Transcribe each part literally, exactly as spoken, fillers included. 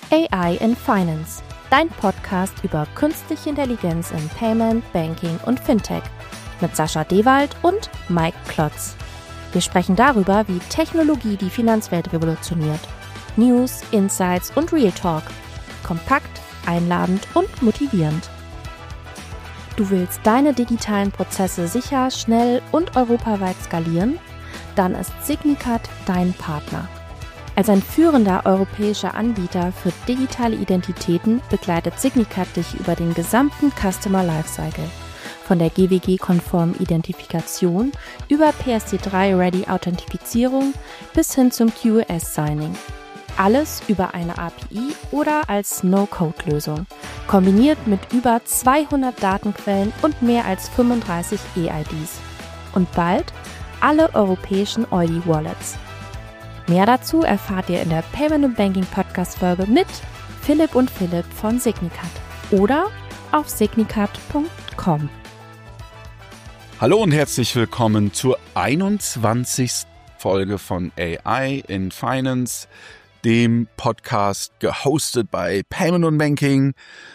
A I in Finance, dein Podcast über künstliche Intelligenz in Payment, Banking und Fintech mit Sascha Dewald und Mike Klotz. Wir sprechen darüber, wie Technologie die Finanzwelt revolutioniert. News, Insights und Real Talk. Kompakt, einladend und motivierend. Du willst deine digitalen Prozesse sicher, schnell und europaweit skalieren? Dann ist Signicat dein Partner. Als ein führender europäischer Anbieter für digitale Identitäten begleitet Signicat dich über den gesamten Customer Lifecycle. Von der G W G-konformen Identifikation über P S C drei Ready Authentifizierung bis hin zum Q O S-Signing. Alles über eine A P I oder als No-Code-Lösung, kombiniert mit über zweihundert Datenquellen und mehr als fünfunddreißig E I Ds. Und bald alle europäischen Eudi-Wallets. Mehr dazu erfahrt ihr in der Payment und Banking Podcast-Folge mit Philipp und Philipp von Signicat oder auf signicat punkt com. Hallo und herzlich willkommen zur einundzwanzigsten Folge von A I in Finance, dem Podcast gehostet bei Payment und Banking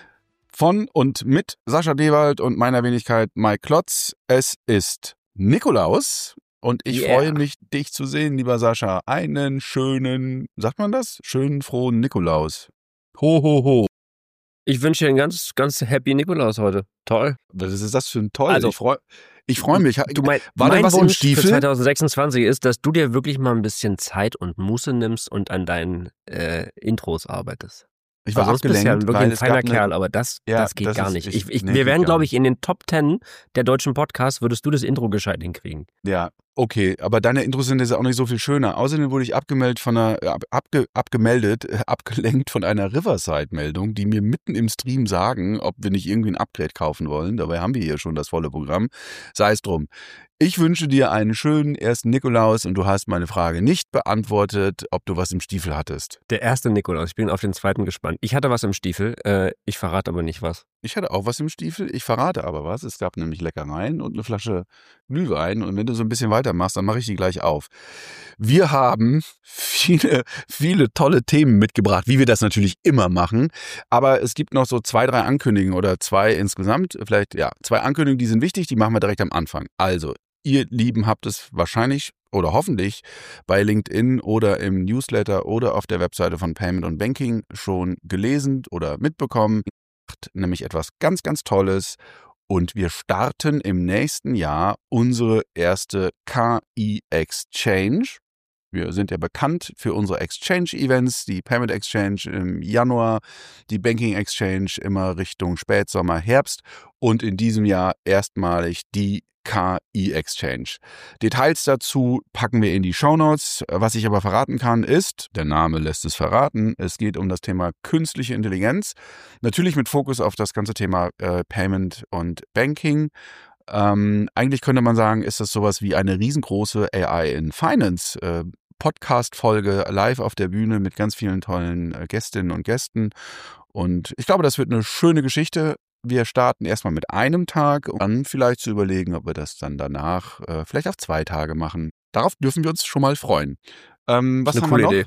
von und mit Sascha Dewald und meiner Wenigkeit Mike Klotz. Es ist Nikolaus. Und ich yeah. freue mich, dich zu sehen, lieber Sascha. Einen schönen, sagt man das? Schönen, frohen Nikolaus. Ho, ho, ho. Ich wünsche dir einen ganz, ganz happy Nikolaus heute. Toll. Was ist das für ein Toll? Also, ich freue ich freu mich. Du mein, War mein da was Wunsch im Stiefel? für zwanzig sechsundzwanzig ist, dass du dir wirklich mal ein bisschen Zeit und Muße nimmst und an deinen äh, Intros arbeitest. Ich war also abgelenkt, bist ja wirklich weil ein feiner eine, Kerl, aber das, ja, das geht das gar ist, nicht. Ich, ich, ich, nee, wir werden, glaube ich, ich, in den Top Ten der deutschen Podcasts würdest du das Intro gescheit hinkriegen. Ja, okay, aber deine Intros sind jetzt auch nicht so viel schöner. Außerdem wurde ich abgemeldet von einer, ab, abge, abgemeldet, äh, abgelenkt von einer Riverside-Meldung, die mir mitten im Stream sagen, ob wir nicht irgendwie ein Upgrade kaufen wollen. Dabei haben wir hier schon das volle Programm. Sei es drum. Ich wünsche dir einen schönen ersten Nikolaus und du hast meine Frage nicht beantwortet, ob du was im Stiefel hattest. Der erste Nikolaus, ich bin auf den zweiten gespannt. Ich hatte was im Stiefel, äh, ich verrate aber nicht was. Ich hatte auch was im Stiefel, ich verrate aber was. Es gab nämlich Leckereien und eine Flasche Glühwein und wenn du so ein bisschen weitermachst, dann mache ich die gleich auf. Wir haben viele, viele tolle Themen mitgebracht, wie wir das natürlich immer machen, aber es gibt noch so zwei, drei Ankündigungen oder zwei insgesamt, vielleicht ja, zwei Ankündigungen, die sind wichtig, die machen wir direkt am Anfang. Also, ihr Lieben habt es wahrscheinlich oder hoffentlich bei LinkedIn oder im Newsletter oder auf der Webseite von Payment und Banking schon gelesen oder mitbekommen. Nämlich etwas ganz, ganz Tolles und wir starten im nächsten Jahr unsere erste K I-Exchange. Wir sind ja bekannt für unsere Exchange-Events, die Payment Exchange im Januar, die Banking Exchange immer Richtung Spätsommer, Herbst und in diesem Jahr erstmalig die K I-Exchange. Details dazu packen wir in die Shownotes. Was ich aber verraten kann ist, der Name lässt es verraten, es geht um das Thema künstliche Intelligenz. Natürlich mit Fokus auf das ganze Thema äh, Payment und Banking. Ähm, eigentlich könnte man sagen, ist das sowas wie eine riesengroße A I in Finance äh, Podcast-Folge live auf der Bühne mit ganz vielen tollen äh, Gästinnen und Gästen. Und ich glaube, das wird eine schöne Geschichte. Wir starten erstmal mit einem Tag und dann vielleicht zu überlegen, ob wir das dann danach äh, vielleicht auf zwei Tage machen. Darauf dürfen wir uns schon mal freuen. Ähm, was eine haben coole wir noch? Idee.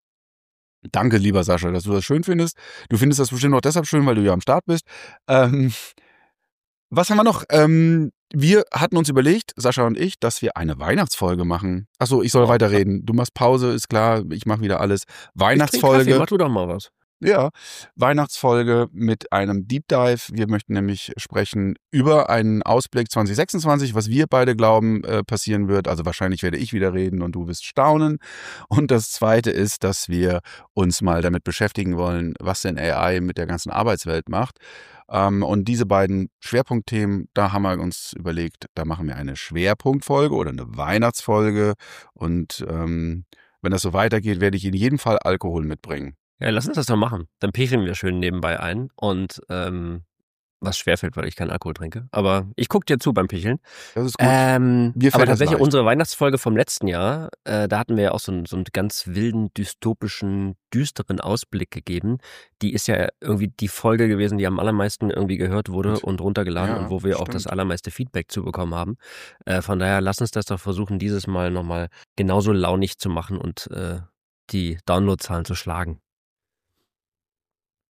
Danke, lieber Sascha, dass du das schön findest. Du findest das bestimmt auch deshalb schön, weil du ja am Start bist. Ähm, was haben wir noch? Ähm, wir hatten uns überlegt, Sascha und ich, dass wir eine Weihnachtsfolge machen. Achso, ich soll Oh, weiterreden. Du machst Pause, ist klar, ich mache wieder alles. Weihnachtsfolge. Ich trink Kaffee, mach du doch mal was. Ja, Weihnachtsfolge mit einem Deep Dive. Wir möchten nämlich sprechen über einen Ausblick zwanzig sechsundzwanzig, was wir beide glauben äh, passieren wird. Also wahrscheinlich werde ich wieder reden und du wirst staunen. Und das Zweite ist, dass wir uns mal damit beschäftigen wollen, was denn A I mit der ganzen Arbeitswelt macht. Ähm, und diese beiden Schwerpunktthemen, da haben wir uns überlegt, da machen wir eine Schwerpunktfolge oder eine Weihnachtsfolge. Und ähm, wenn das so weitergeht, werde ich in jedem Fall Alkohol mitbringen. Ja, lass uns das doch machen. Dann picheln wir schön nebenbei ein und ähm, was schwerfällt, weil ich keinen Alkohol trinke. Aber ich gucke dir zu beim Picheln. Das ist gut. Ähm, Mir fällt aber das tatsächlich leicht. unsere Weihnachtsfolge vom letzten Jahr, äh, da hatten wir ja auch so einen, so einen ganz wilden, dystopischen, düsteren Ausblick gegeben. Die ist ja irgendwie die Folge gewesen, die am allermeisten irgendwie gehört wurde Gut. und runtergeladen Ja, und wo wir auch stimmt. das allermeiste Feedback zu bekommen haben. Äh, von daher lass uns das doch versuchen, dieses Mal nochmal genauso launig zu machen und äh, die Downloadzahlen zu schlagen.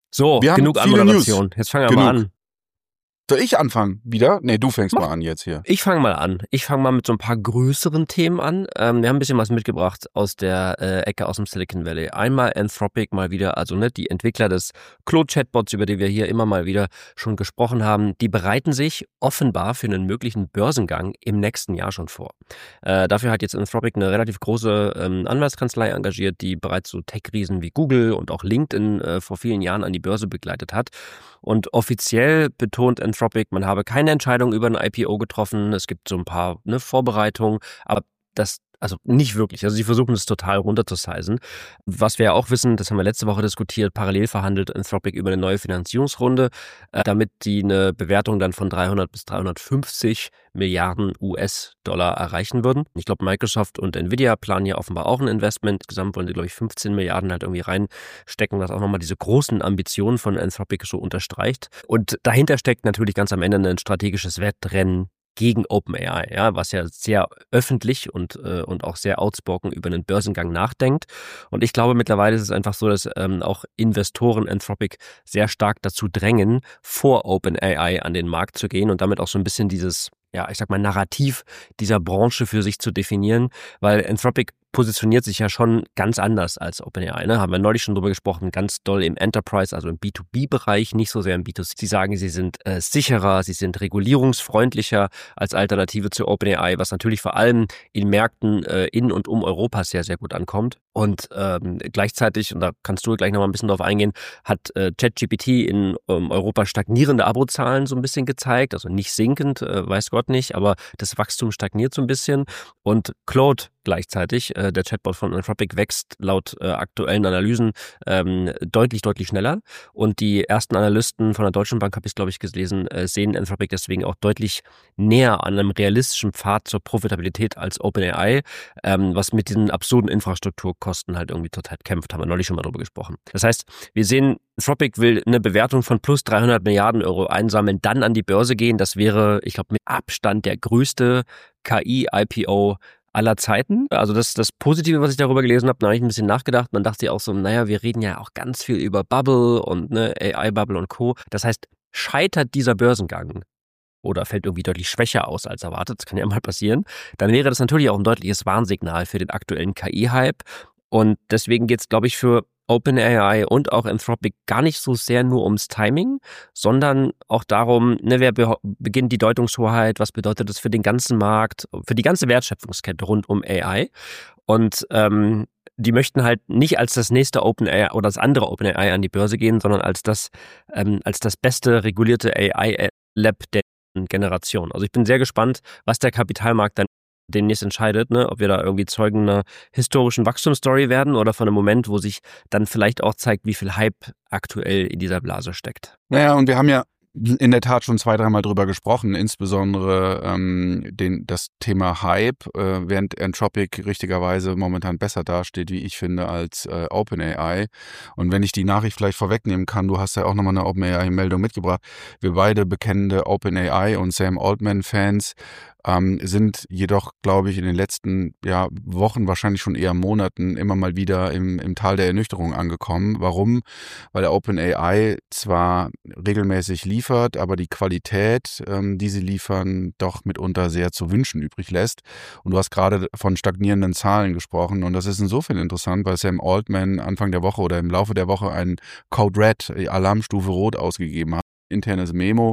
So, Wir haben genug viele Anmoderation. News. Jetzt fangen wir Genug. mal an. Soll ich anfangen? Wieder? Nee, du fängst Mach. mal an jetzt hier. Ich fange mal an. Ich fange mal mit so ein paar größeren Themen an. Ähm, wir haben ein bisschen was mitgebracht aus der äh, Ecke aus dem Silicon Valley. Einmal Anthropic mal wieder, also ne, die Entwickler des Claude-Chatbots, über die wir hier immer mal wieder schon gesprochen haben, die bereiten sich offenbar für einen möglichen Börsengang im nächsten Jahr schon vor. Äh, dafür hat jetzt Anthropic eine relativ große ähm, Anwaltskanzlei engagiert, die bereits so Tech-Riesen wie Google und auch LinkedIn äh, vor vielen Jahren an die Börse begleitet hat. Und offiziell betont Anthropic, man habe keine Entscheidung über ein I P O getroffen. Es gibt so ein paar ne, Vorbereitungen, aber das, also nicht wirklich. Also sie versuchen es total runterzuseizen. Was wir ja auch wissen, das haben wir letzte Woche diskutiert, parallel verhandelt Anthropic über eine neue Finanzierungsrunde, äh, damit die eine Bewertung dann von dreihundert bis dreihundertfünfzig Milliarden U S-Dollar erreichen würden. Ich glaube, Microsoft und Nvidia planen ja offenbar auch ein Investment. Insgesamt wollen die, glaube ich, fünfzehn Milliarden halt irgendwie reinstecken, was auch nochmal diese großen Ambitionen von Anthropic so unterstreicht. Und dahinter steckt natürlich ganz am Ende ein strategisches Wettrennen gegen OpenAI, ja, was ja sehr öffentlich und, äh, und auch sehr outspoken über einen Börsengang nachdenkt. Und ich glaube, mittlerweile ist es einfach so, dass ähm, auch Investoren Anthropic sehr stark dazu drängen, vor OpenAI an den Markt zu gehen und damit auch so ein bisschen dieses, ja, ich sag mal, Narrativ dieser Branche für sich zu definieren, weil Anthropic positioniert sich ja schon ganz anders als OpenAI. Ne? Haben wir neulich schon drüber gesprochen, ganz doll im Enterprise, also im B zwei B-Bereich, nicht so sehr im B zwei C. Sie sagen, sie sind äh, sicherer, sie sind regulierungsfreundlicher als Alternative zu OpenAI, was natürlich vor allem in Märkten äh, in und um Europa sehr, sehr gut ankommt. Und ähm, gleichzeitig, und da kannst du gleich noch mal ein bisschen drauf eingehen, hat äh, ChatGPT in ähm, Europa stagnierende Abozahlen so ein bisschen gezeigt, also nicht sinkend, äh, weiß Gott nicht, aber das Wachstum stagniert so ein bisschen. Und Claude gleichzeitig, äh, der Chatbot von Anthropic wächst laut äh, aktuellen Analysen ähm, deutlich, deutlich schneller. Und die ersten Analysten von der Deutschen Bank, habe ich glaube ich gelesen, äh, sehen Anthropic deswegen auch deutlich näher an einem realistischen Pfad zur Profitabilität als OpenAI, ähm, was mit diesen absurden Infrastrukturkosten halt irgendwie zurzeit kämpft, haben wir neulich schon mal drüber gesprochen. Das heißt, wir sehen, Anthropic will eine Bewertung von plus dreihundert Milliarden Euro einsammeln, dann an die Börse gehen. Das wäre, ich glaube, mit Abstand der größte K I-I P O aller Zeiten. Also das das Positive, was ich darüber gelesen habe, da habe ich ein bisschen nachgedacht. Man dachte ja auch so, naja, wir reden ja auch ganz viel über Bubble und ne, A I-Bubble und Co. Das heißt, scheitert dieser Börsengang oder fällt irgendwie deutlich schwächer aus als erwartet, das kann ja mal passieren, dann wäre das natürlich auch ein deutliches Warnsignal für den aktuellen K I-Hype. Und deswegen geht es, glaube ich, für OpenAI und auch Anthropic gar nicht so sehr nur ums Timing, sondern auch darum, ne, wer be- beginnt die Deutungshoheit, was bedeutet das für den ganzen Markt, für die ganze Wertschöpfungskette rund um A I. Und ähm, die möchten halt nicht als das nächste OpenAI oder das andere OpenAI an die Börse gehen, sondern als das, ähm, als das beste regulierte A I-Lab der Generation. Also ich bin sehr gespannt, was der Kapitalmarkt dann demnächst entscheidet, ne, ob wir da irgendwie Zeugen einer historischen Wachstumsstory werden oder von einem Moment, wo sich dann vielleicht auch zeigt, wie viel Hype aktuell in dieser Blase steckt. Naja, und wir haben ja in der Tat schon zwei, dreimal drüber gesprochen, insbesondere ähm, den, das Thema Hype, äh, während Anthropic richtigerweise momentan besser dasteht, wie ich finde, als äh, OpenAI. Und wenn ich die Nachricht vielleicht vorwegnehmen kann, du hast ja auch nochmal eine OpenAI-Meldung mitgebracht. Wir beide bekennende OpenAI und Sam Altman-Fans ähm, sind jedoch, glaube ich, in den letzten ja, Wochen, wahrscheinlich schon eher Monaten, immer mal wieder im, im Tal der Ernüchterung angekommen. Warum? Weil der OpenAI zwar regelmäßig liefert, aber die Qualität, ähm, die sie liefern, doch mitunter sehr zu wünschen übrig lässt. Und du hast gerade von stagnierenden Zahlen gesprochen. Und das ist insofern interessant, weil Sam Altman Anfang der Woche oder im Laufe der Woche einen Code Red, Alarmstufe Rot, ausgegeben hat. Internes Memo,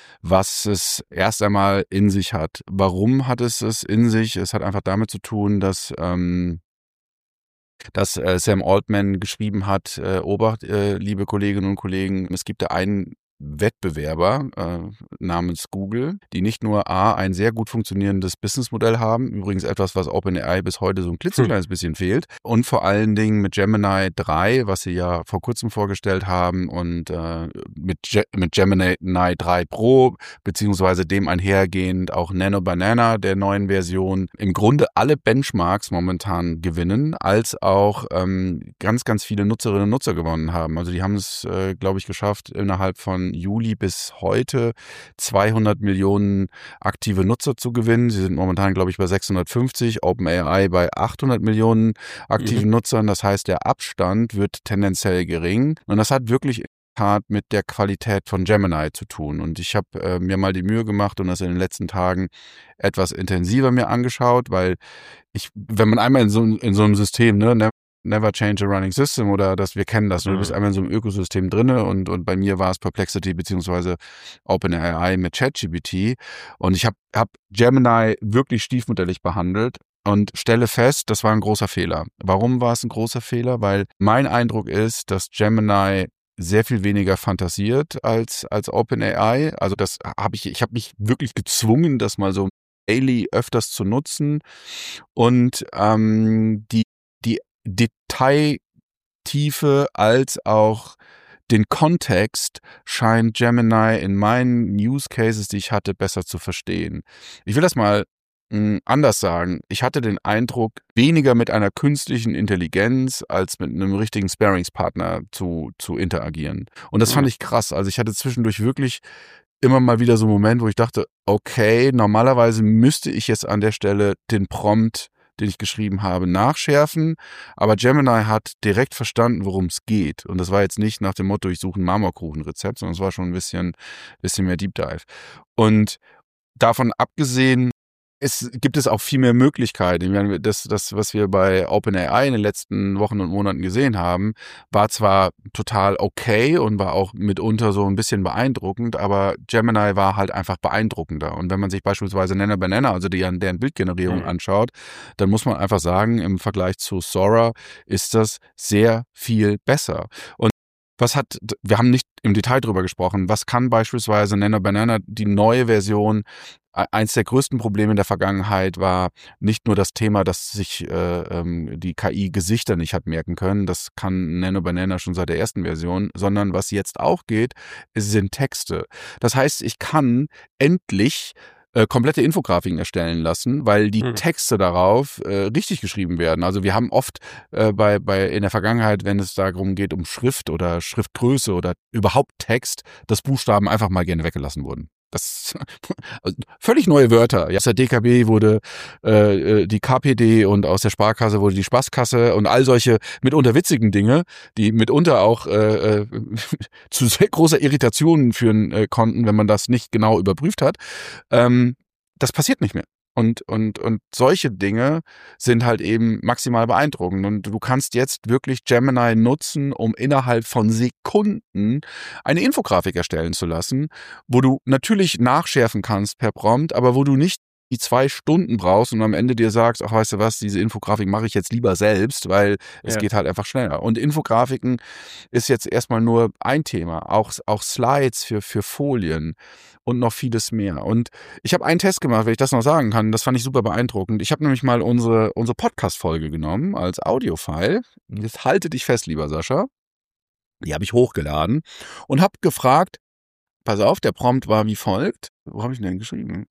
was es erst einmal in sich hat. Warum hat es es in sich? Es hat einfach damit zu tun, dass ähm, dass äh, Sam Altman geschrieben hat, äh, Obacht, äh, liebe Kolleginnen und Kollegen, es gibt da einen Wettbewerber äh, namens Google, die nicht nur A, ein sehr gut funktionierendes Businessmodell haben, übrigens etwas, was OpenAI bis heute so ein klitzekleines bisschen fehlt, und vor allen Dingen mit Gemini drei, was sie ja vor kurzem vorgestellt haben, und äh, mit, Ge- mit Gemini drei Pro, beziehungsweise dem einhergehend auch Nano Banana der neuen Version, im Grunde alle Benchmarks momentan gewinnen, als auch ähm, ganz, ganz viele Nutzerinnen und Nutzer gewonnen haben. Also die haben es, äh, glaube ich, geschafft, innerhalb von Juli bis heute zweihundert Millionen aktive Nutzer zu gewinnen. Sie sind momentan, glaube ich, bei sechshundertfünfzig, OpenAI bei achthundert Millionen aktiven mhm. Nutzern. Das heißt, der Abstand wird tendenziell gering. Und das hat wirklich hat mit der Qualität von Gemini zu tun. Und ich habe äh, mir mal die Mühe gemacht und das in den letzten Tagen etwas intensiver mir angeschaut, weil ich, wenn man einmal in so, in so einem System, ne, never change a running system oder das, wir kennen das, mhm. du bist einmal in so einem Ökosystem drinne und, und bei mir war es Perplexity beziehungsweise OpenAI mit ChatGPT und ich habe hab Gemini wirklich stiefmütterlich behandelt. Und stelle fest, das war ein großer Fehler. Warum war es ein großer Fehler? Weil mein Eindruck ist, dass Gemini sehr viel weniger fantasiert als als OpenAI. Also das habe ich, ich habe mich wirklich gezwungen, das mal so daily öfters zu nutzen. Und ähm, die die Detailtiefe als auch den Kontext scheint Gemini in meinen Use Cases, die ich hatte, besser zu verstehen. Ich will das mal anders sagen. Ich hatte den Eindruck, weniger mit einer künstlichen Intelligenz als mit einem richtigen Sparringspartner zu, zu interagieren. Und das fand ich krass. Also ich hatte zwischendurch wirklich immer mal wieder so einen Moment, wo ich dachte, okay, normalerweise müsste ich jetzt an der Stelle den Prompt, den ich geschrieben habe, nachschärfen. Aber Gemini hat direkt verstanden, worum es geht. Und das war jetzt nicht nach dem Motto, ich suche ein Marmorkuchenrezept, sondern es war schon ein bisschen, bisschen mehr Deep Dive. Und davon abgesehen, Es gibt es auch viel mehr Möglichkeiten. Ich meine, das, das, was wir bei OpenAI in den letzten Wochen und Monaten gesehen haben, war zwar total okay und war auch mitunter so ein bisschen beeindruckend, aber Gemini war halt einfach beeindruckender. Und wenn man sich beispielsweise Nana Banana, also die, deren Bildgenerierung mhm. anschaut, dann muss man einfach sagen, im Vergleich zu Sora ist das sehr viel besser. Und was hat, wir haben nicht im Detail drüber gesprochen, was kann beispielsweise Nana Banana, die neue Version, eins der größten Probleme in der Vergangenheit war nicht nur das Thema, dass sich äh, ähm, die K I Gesichter nicht hat merken können, das kann Nano Banana schon seit der ersten Version, sondern was jetzt auch geht, sind Texte. Das heißt, ich kann endlich äh, komplette Infografiken erstellen lassen, weil die hm. Texte darauf äh, richtig geschrieben werden. Also wir haben oft äh, bei, bei in der Vergangenheit, wenn es darum geht, um Schrift oder Schriftgröße oder überhaupt Text, dass Buchstaben einfach mal gerne weggelassen wurden. Das also völlig neue Wörter. Ja, aus der D K B wurde äh, die K P D und aus der Sparkasse wurde die Spaßkasse und all solche mitunter witzigen Dinge, die mitunter auch äh, zu sehr großer Irritation führen äh, konnten, wenn man das nicht genau überprüft hat. Ähm, das passiert nicht mehr. Und, und, und solche Dinge sind halt eben maximal beeindruckend. Und du kannst jetzt wirklich Gemini nutzen, um innerhalb von Sekunden eine Infografik erstellen zu lassen, wo du natürlich nachschärfen kannst per Prompt, aber wo du nicht die zwei Stunden brauchst und am Ende dir sagst, ach, weißt du was, diese Infografik mache ich jetzt lieber selbst, weil es ja. geht halt einfach schneller. Und Infografiken ist jetzt erstmal nur ein Thema, auch, auch Slides für, für Folien und noch vieles mehr. Und ich habe einen Test gemacht, wenn ich das noch sagen kann, das fand ich super beeindruckend. Ich habe nämlich mal unsere, unsere Podcast-Folge genommen als Audiofile. Jetzt halte dich fest, lieber Sascha. Die habe ich hochgeladen und habe gefragt, pass auf, der Prompt war wie folgt. Wo habe ich denn geschrieben?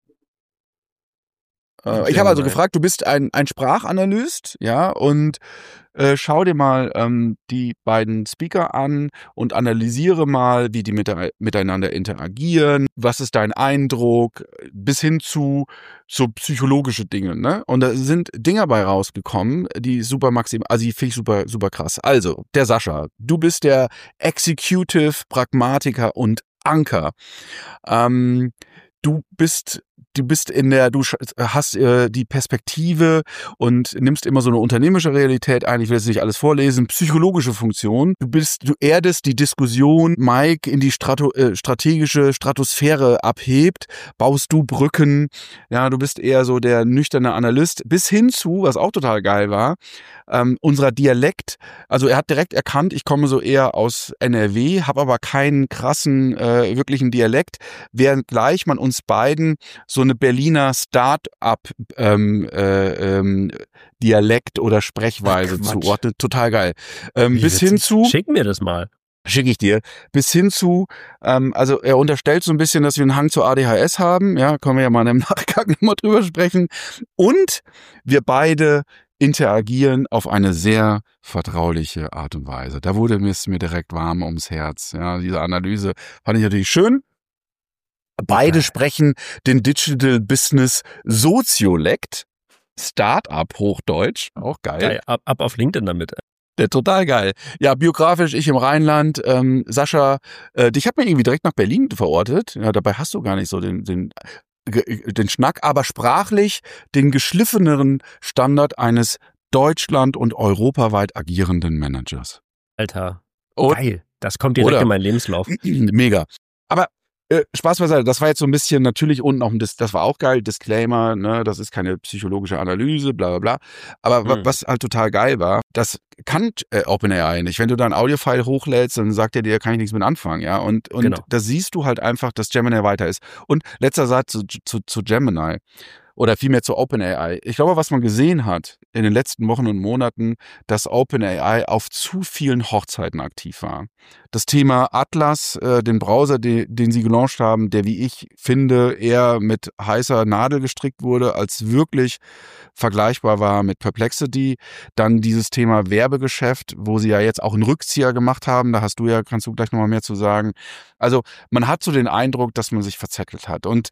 Ich habe also gefragt, du bist ein, ein Sprachanalyst, ja, und äh, schau dir mal ähm, die beiden Speaker an und analysiere mal, wie die mit, miteinander interagieren, was ist dein Eindruck, bis hin zu so psychologische Dinge, ne? Und da sind Dinger bei rausgekommen, die super maximal, also die finde ich super, super krass. Also, der Sascha, du bist der Executive Pragmatiker und Anker. Ähm, du bist Du bist in der, du hast äh, die Perspektive und nimmst immer so eine unternehmerische Realität ein. Ich will jetzt nicht alles vorlesen. Psychologische Funktion. Du bist, du erdest die Diskussion, Mike in die Strato, äh, strategische Stratosphäre abhebt. Baust du Brücken. Ja, du bist eher so der nüchterne Analyst. Bis hin zu, was auch total geil war, ähm, unserer Dialekt. Also er hat direkt erkannt, ich komme so eher aus N R W, habe aber keinen krassen, äh, wirklichen Dialekt. Während gleich man uns beiden so eine Berliner Start-up ähm, äh, ähm, Dialekt oder Sprechweise Ach, zuordnet. Total geil. Ähm, bis hin zu... Schick mir das mal. Schicke ich dir. Bis hin zu, ähm, also er unterstellt so ein bisschen, dass wir einen Hang zu A D H S haben. Ja, können wir ja mal im Nachgang nochmal drüber sprechen. Und wir beide interagieren auf eine sehr vertrauliche Art und Weise. Da wurde es mir direkt warm ums Herz. Ja, diese Analyse fand ich natürlich schön. Beide okay. sprechen den Digital Business Soziolekt, Start-up Hochdeutsch, auch geil. geil. Ab, ab auf LinkedIn damit. Der total geil. Ja, biografisch, ich im Rheinland. Ähm, Sascha, äh, dich hat man irgendwie direkt nach Berlin verortet. Ja, dabei hast du gar nicht so den, den, den Schnack, aber sprachlich den geschliffeneren Standard eines Deutschland- und europaweit agierenden Managers. Alter, Und, geil. Das kommt direkt oder? in meinen Lebenslauf. Mega. Aber äh, Spaß beiseite, das war jetzt so ein bisschen natürlich unten auch ein, Dis- das war auch geil, Disclaimer, ne, das ist keine psychologische Analyse, bla bla bla. Aber wa- Mhm. was halt total geil war, das kann äh, OpenAI nicht. Wenn du da ein Audiofile hochlädst, dann sagt er dir, kann ich nichts mit anfangen, ja. Und, und Genau. da siehst du halt einfach, dass Gemini weiter ist. Und letzter Satz zu, zu, zu Gemini. Oder vielmehr zu OpenAI. Ich glaube, was man gesehen hat in den letzten Wochen und Monaten, dass OpenAI auf zu vielen Hochzeiten aktiv war. Das Thema Atlas, äh, den Browser, de, den sie gelauncht haben, der, wie ich finde, eher mit heißer Nadel gestrickt wurde, als wirklich vergleichbar war mit Perplexity. Dann dieses Thema Werbegeschäft, wo sie ja jetzt auch einen Rückzieher gemacht haben. Da hast du ja, kannst du gleich nochmal mehr zu sagen. Also man hat so den Eindruck, dass man sich verzettelt hat. Und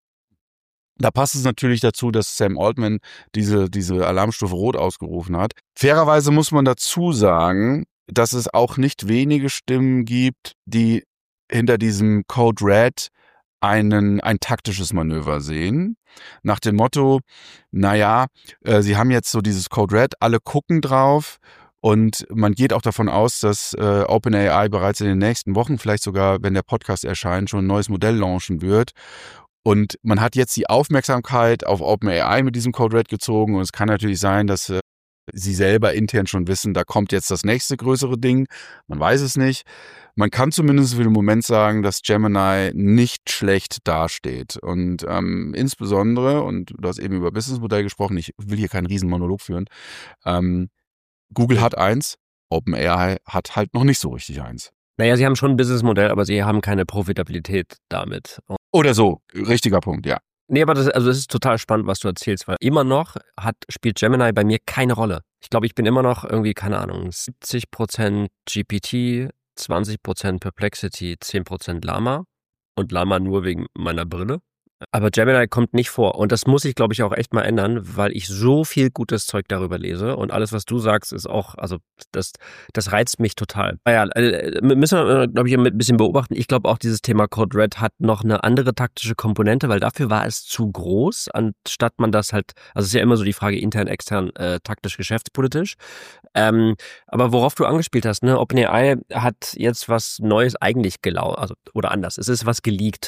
da passt es natürlich dazu, dass Sam Altman diese, diese Alarmstufe Rot ausgerufen hat. Fairerweise muss man dazu sagen, dass es auch nicht wenige Stimmen gibt, die hinter diesem Code Red einen, ein taktisches Manöver sehen. Nach dem Motto, naja, äh, sie haben jetzt so dieses Code Red, alle gucken drauf. Und man geht auch davon aus, dass äh, OpenAI bereits in den nächsten Wochen, vielleicht sogar, wenn der Podcast erscheint, schon ein neues Modell launchen wird. Und man hat jetzt die Aufmerksamkeit auf OpenAI mit diesem Code Red gezogen. Und es kann natürlich sein, dass äh, sie selber intern schon wissen, da kommt jetzt das nächste größere Ding. Man weiß es nicht. Man kann zumindest für den Moment sagen, dass Gemini nicht schlecht dasteht. Und ähm, insbesondere, und du hast eben über Businessmodell gesprochen, ich will hier keinen riesen Monolog führen, ähm, Google hat eins, OpenAI hat halt noch nicht so richtig eins. Naja, sie haben schon ein Businessmodell, aber sie haben keine Profitabilität damit. Oder so, richtiger Punkt, ja. Nee, aber das, also das ist total spannend, was du erzählst, weil immer noch hat, spielt Gemini bei mir keine Rolle. Ich glaube, ich bin immer noch irgendwie, keine Ahnung, siebzig Prozent G P T, zwanzig Prozent Perplexity, zehn Prozent Llama und Llama nur wegen meiner Brille. Aber Gemini kommt nicht vor und das muss ich, glaube ich, auch echt mal ändern, weil ich so viel gutes Zeug darüber lese und alles, was du sagst, ist auch, also das, das reizt mich total. Naja, äh, müssen wir, glaube ich, ein bisschen beobachten. Ich glaube auch, dieses Thema Code Red hat noch eine andere taktische Komponente, weil dafür war es zu groß, anstatt man das halt, also es ist ja immer so die Frage intern, extern, äh, taktisch, geschäftspolitisch. Ähm, aber worauf du angespielt hast, ne, OpenAI hat jetzt was Neues eigentlich gelau, also oder anders, es ist was geleakt.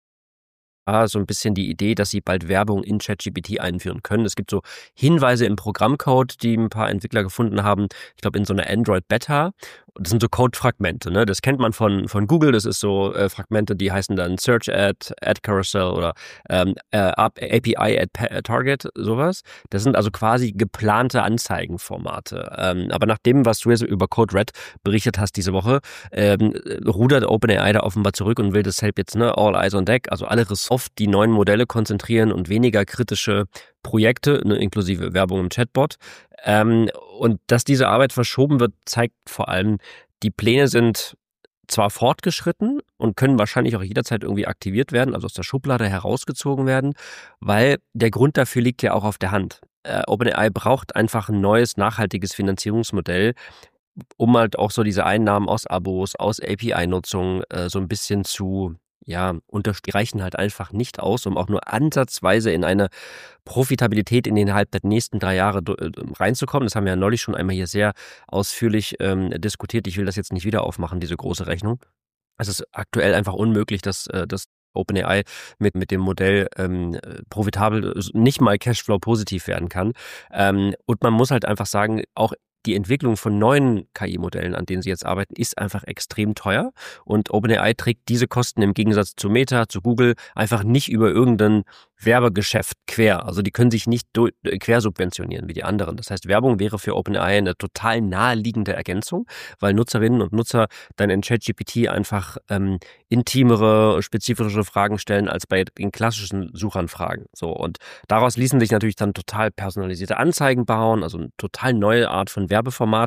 So ein bisschen die Idee, dass sie bald Werbung in ChatGPT einführen können. Es gibt so Hinweise im Programmcode, die ein paar Entwickler gefunden haben. Ich glaube, in so einer Android-Beta. Das sind so Code-Fragmente, ne? Das kennt man von, von Google. Das ist so äh, Fragmente, die heißen dann Search Ad, Ad Carousel oder ähm, äh, A P I at Target, sowas. Das sind also quasi geplante Anzeigenformate. Ähm, aber nach dem, was du jetzt über Code Red berichtet hast diese Woche, ähm, rudert OpenAI da offenbar zurück und will deshalb jetzt, ne, all eyes on deck, also alle Ressourcen auf die neuen Modelle konzentrieren und weniger kritische Projekte, ne, inklusive Werbung im Chatbot. Ähm, und dass diese Arbeit verschoben wird, zeigt vor allem, die Pläne sind zwar fortgeschritten und können wahrscheinlich auch jederzeit irgendwie aktiviert werden, also aus der Schublade herausgezogen werden, weil der Grund dafür liegt ja auch auf der Hand. Äh, OpenAI braucht einfach ein neues, nachhaltiges Finanzierungsmodell, um halt auch so diese Einnahmen aus Abos, aus A P I-Nutzung äh, so ein bisschen zu ja, unter, die reichen halt einfach nicht aus, um auch nur ansatzweise in eine Profitabilität in den innerhalb der nächsten drei Jahre reinzukommen. Das haben wir ja neulich schon einmal hier sehr ausführlich ähm, diskutiert. Ich will das jetzt nicht wieder aufmachen, diese große Rechnung. Es ist aktuell einfach unmöglich, dass, äh, dass OpenAI mit, mit dem Modell ähm, profitabel, nicht mal Cashflow positiv werden kann. Ähm, und man muss halt einfach sagen, auch die Entwicklung von neuen K I-Modellen, an denen sie jetzt arbeiten, ist einfach extrem teuer. Und OpenAI trägt diese Kosten im Gegensatz zu Meta, zu Google, einfach nicht über irgendein Werbegeschäft quer. Also die können sich nicht do- quer subventionieren wie die anderen. Das heißt, Werbung wäre für OpenAI eine total naheliegende Ergänzung, weil Nutzerinnen und Nutzer dann in ChatGPT einfach ähm, intimere, spezifischere Fragen stellen als bei den klassischen Suchanfragen. So, und daraus ließen sich natürlich dann total personalisierte Anzeigen bauen, also eine total neue Art von Werbeformat.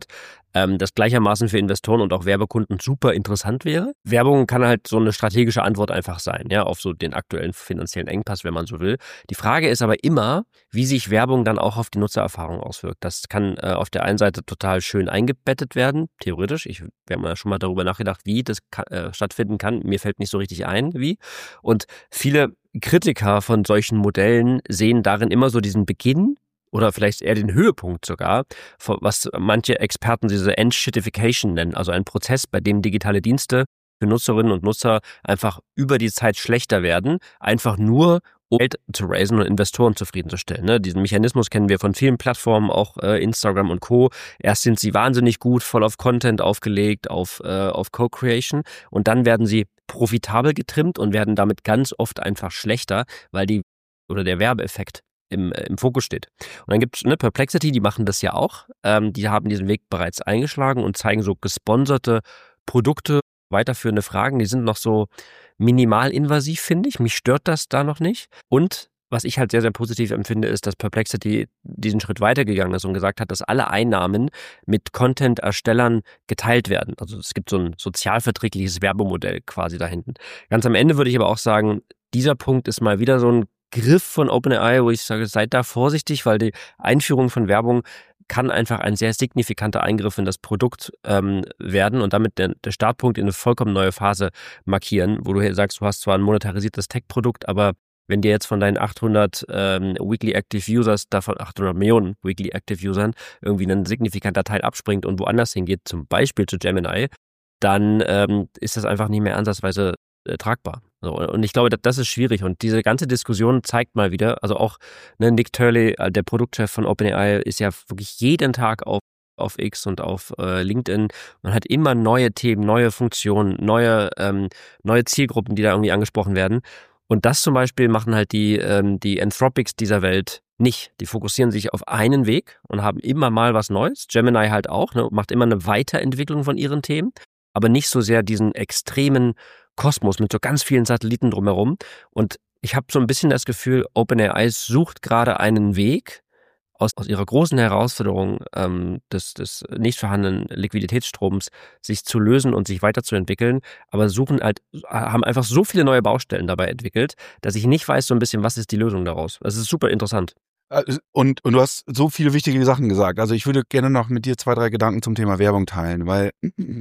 ähm, das gleichermaßen für Investoren und auch Werbekunden super interessant wäre. Werbung kann halt so eine strategische Antwort einfach sein, ja, auf so den aktuellen finanziellen Engpass, wenn man so will. Die Frage ist aber immer, wie sich Werbung dann auch auf die Nutzererfahrung auswirkt. Das kann äh, auf der einen Seite total schön eingebettet werden, theoretisch. Ich, wir haben ja schon mal darüber nachgedacht, wie das kann, äh, stattfinden kann. Mir fällt nicht so richtig ein, wie. Und viele Kritiker von solchen Modellen sehen darin immer so diesen Beginn oder vielleicht eher den Höhepunkt sogar, was manche Experten diese End-Shitification nennen, also ein Prozess, bei dem digitale Dienste für Nutzerinnen und Nutzer einfach über die Zeit schlechter werden, einfach nur um Geld zu raisen und Investoren zufriedenzustellen. Ne? Diesen Mechanismus kennen wir von vielen Plattformen, auch äh, Instagram und Co. Erst sind sie wahnsinnig gut, voll auf Content aufgelegt, auf, äh, auf Co-Creation und dann werden sie profitabel getrimmt und werden damit ganz oft einfach schlechter, weil die oder der Werbeeffekt im, im Fokus steht. Und dann gibt es ne, Perplexity, die machen das ja auch. Ähm, die haben diesen Weg bereits eingeschlagen und zeigen so gesponserte Produkte, weiterführende Fragen. Die sind noch so minimal invasiv, finde ich. Mich stört das da noch nicht. Und was ich halt sehr, sehr positiv empfinde, ist, dass Perplexity diesen Schritt weitergegangen ist und gesagt hat, dass alle Einnahmen mit Content-Erstellern geteilt werden. Also es gibt so ein sozialverträgliches Werbemodell quasi da hinten. Ganz am Ende würde ich aber auch sagen, dieser Punkt ist mal wieder so ein Griff von OpenAI, wo ich sage, seid da vorsichtig, weil die Einführung von Werbung kann einfach ein sehr signifikanter Eingriff in das Produkt ähm, werden und damit der, der Startpunkt in eine vollkommen neue Phase markieren, wo du hier sagst, du hast zwar ein monetarisiertes Tech-Produkt, aber wenn dir jetzt von deinen achthundert ähm, Weekly Active Users, davon achthundert Millionen Weekly Active Usern, irgendwie ein signifikanter Teil abspringt und woanders hingeht, zum Beispiel zu Gemini, dann ähm, ist das einfach nicht mehr ansatzweise äh, tragbar. So, und ich glaube, das ist schwierig und diese ganze Diskussion zeigt mal wieder, also auch ne, Nick Turley, der Produktchef von OpenAI, ist ja wirklich jeden Tag auf auf X und auf äh, LinkedIn. Man hat immer neue Themen, neue Funktionen, neue ähm, neue Zielgruppen, die da irgendwie angesprochen werden. Und das zum Beispiel machen halt die ähm, die Anthropics dieser Welt nicht. Die fokussieren sich auf einen Weg und haben immer mal was Neues. Gemini halt auch, ne, macht immer eine Weiterentwicklung von ihren Themen, aber nicht so sehr diesen extremen Kosmos mit so ganz vielen Satelliten drumherum. Und ich habe so ein bisschen das Gefühl, OpenAI sucht gerade einen Weg aus, aus ihrer großen Herausforderung ähm, des, des nicht vorhandenen Liquiditätsstroms sich zu lösen und sich weiterzuentwickeln, aber suchen halt, haben einfach so viele neue Baustellen dabei entwickelt, dass ich nicht weiß so ein bisschen, was ist die Lösung daraus. Das ist super interessant. Und, und du hast so viele wichtige Sachen gesagt. Also ich würde gerne noch mit dir zwei, drei Gedanken zum Thema Werbung teilen, weil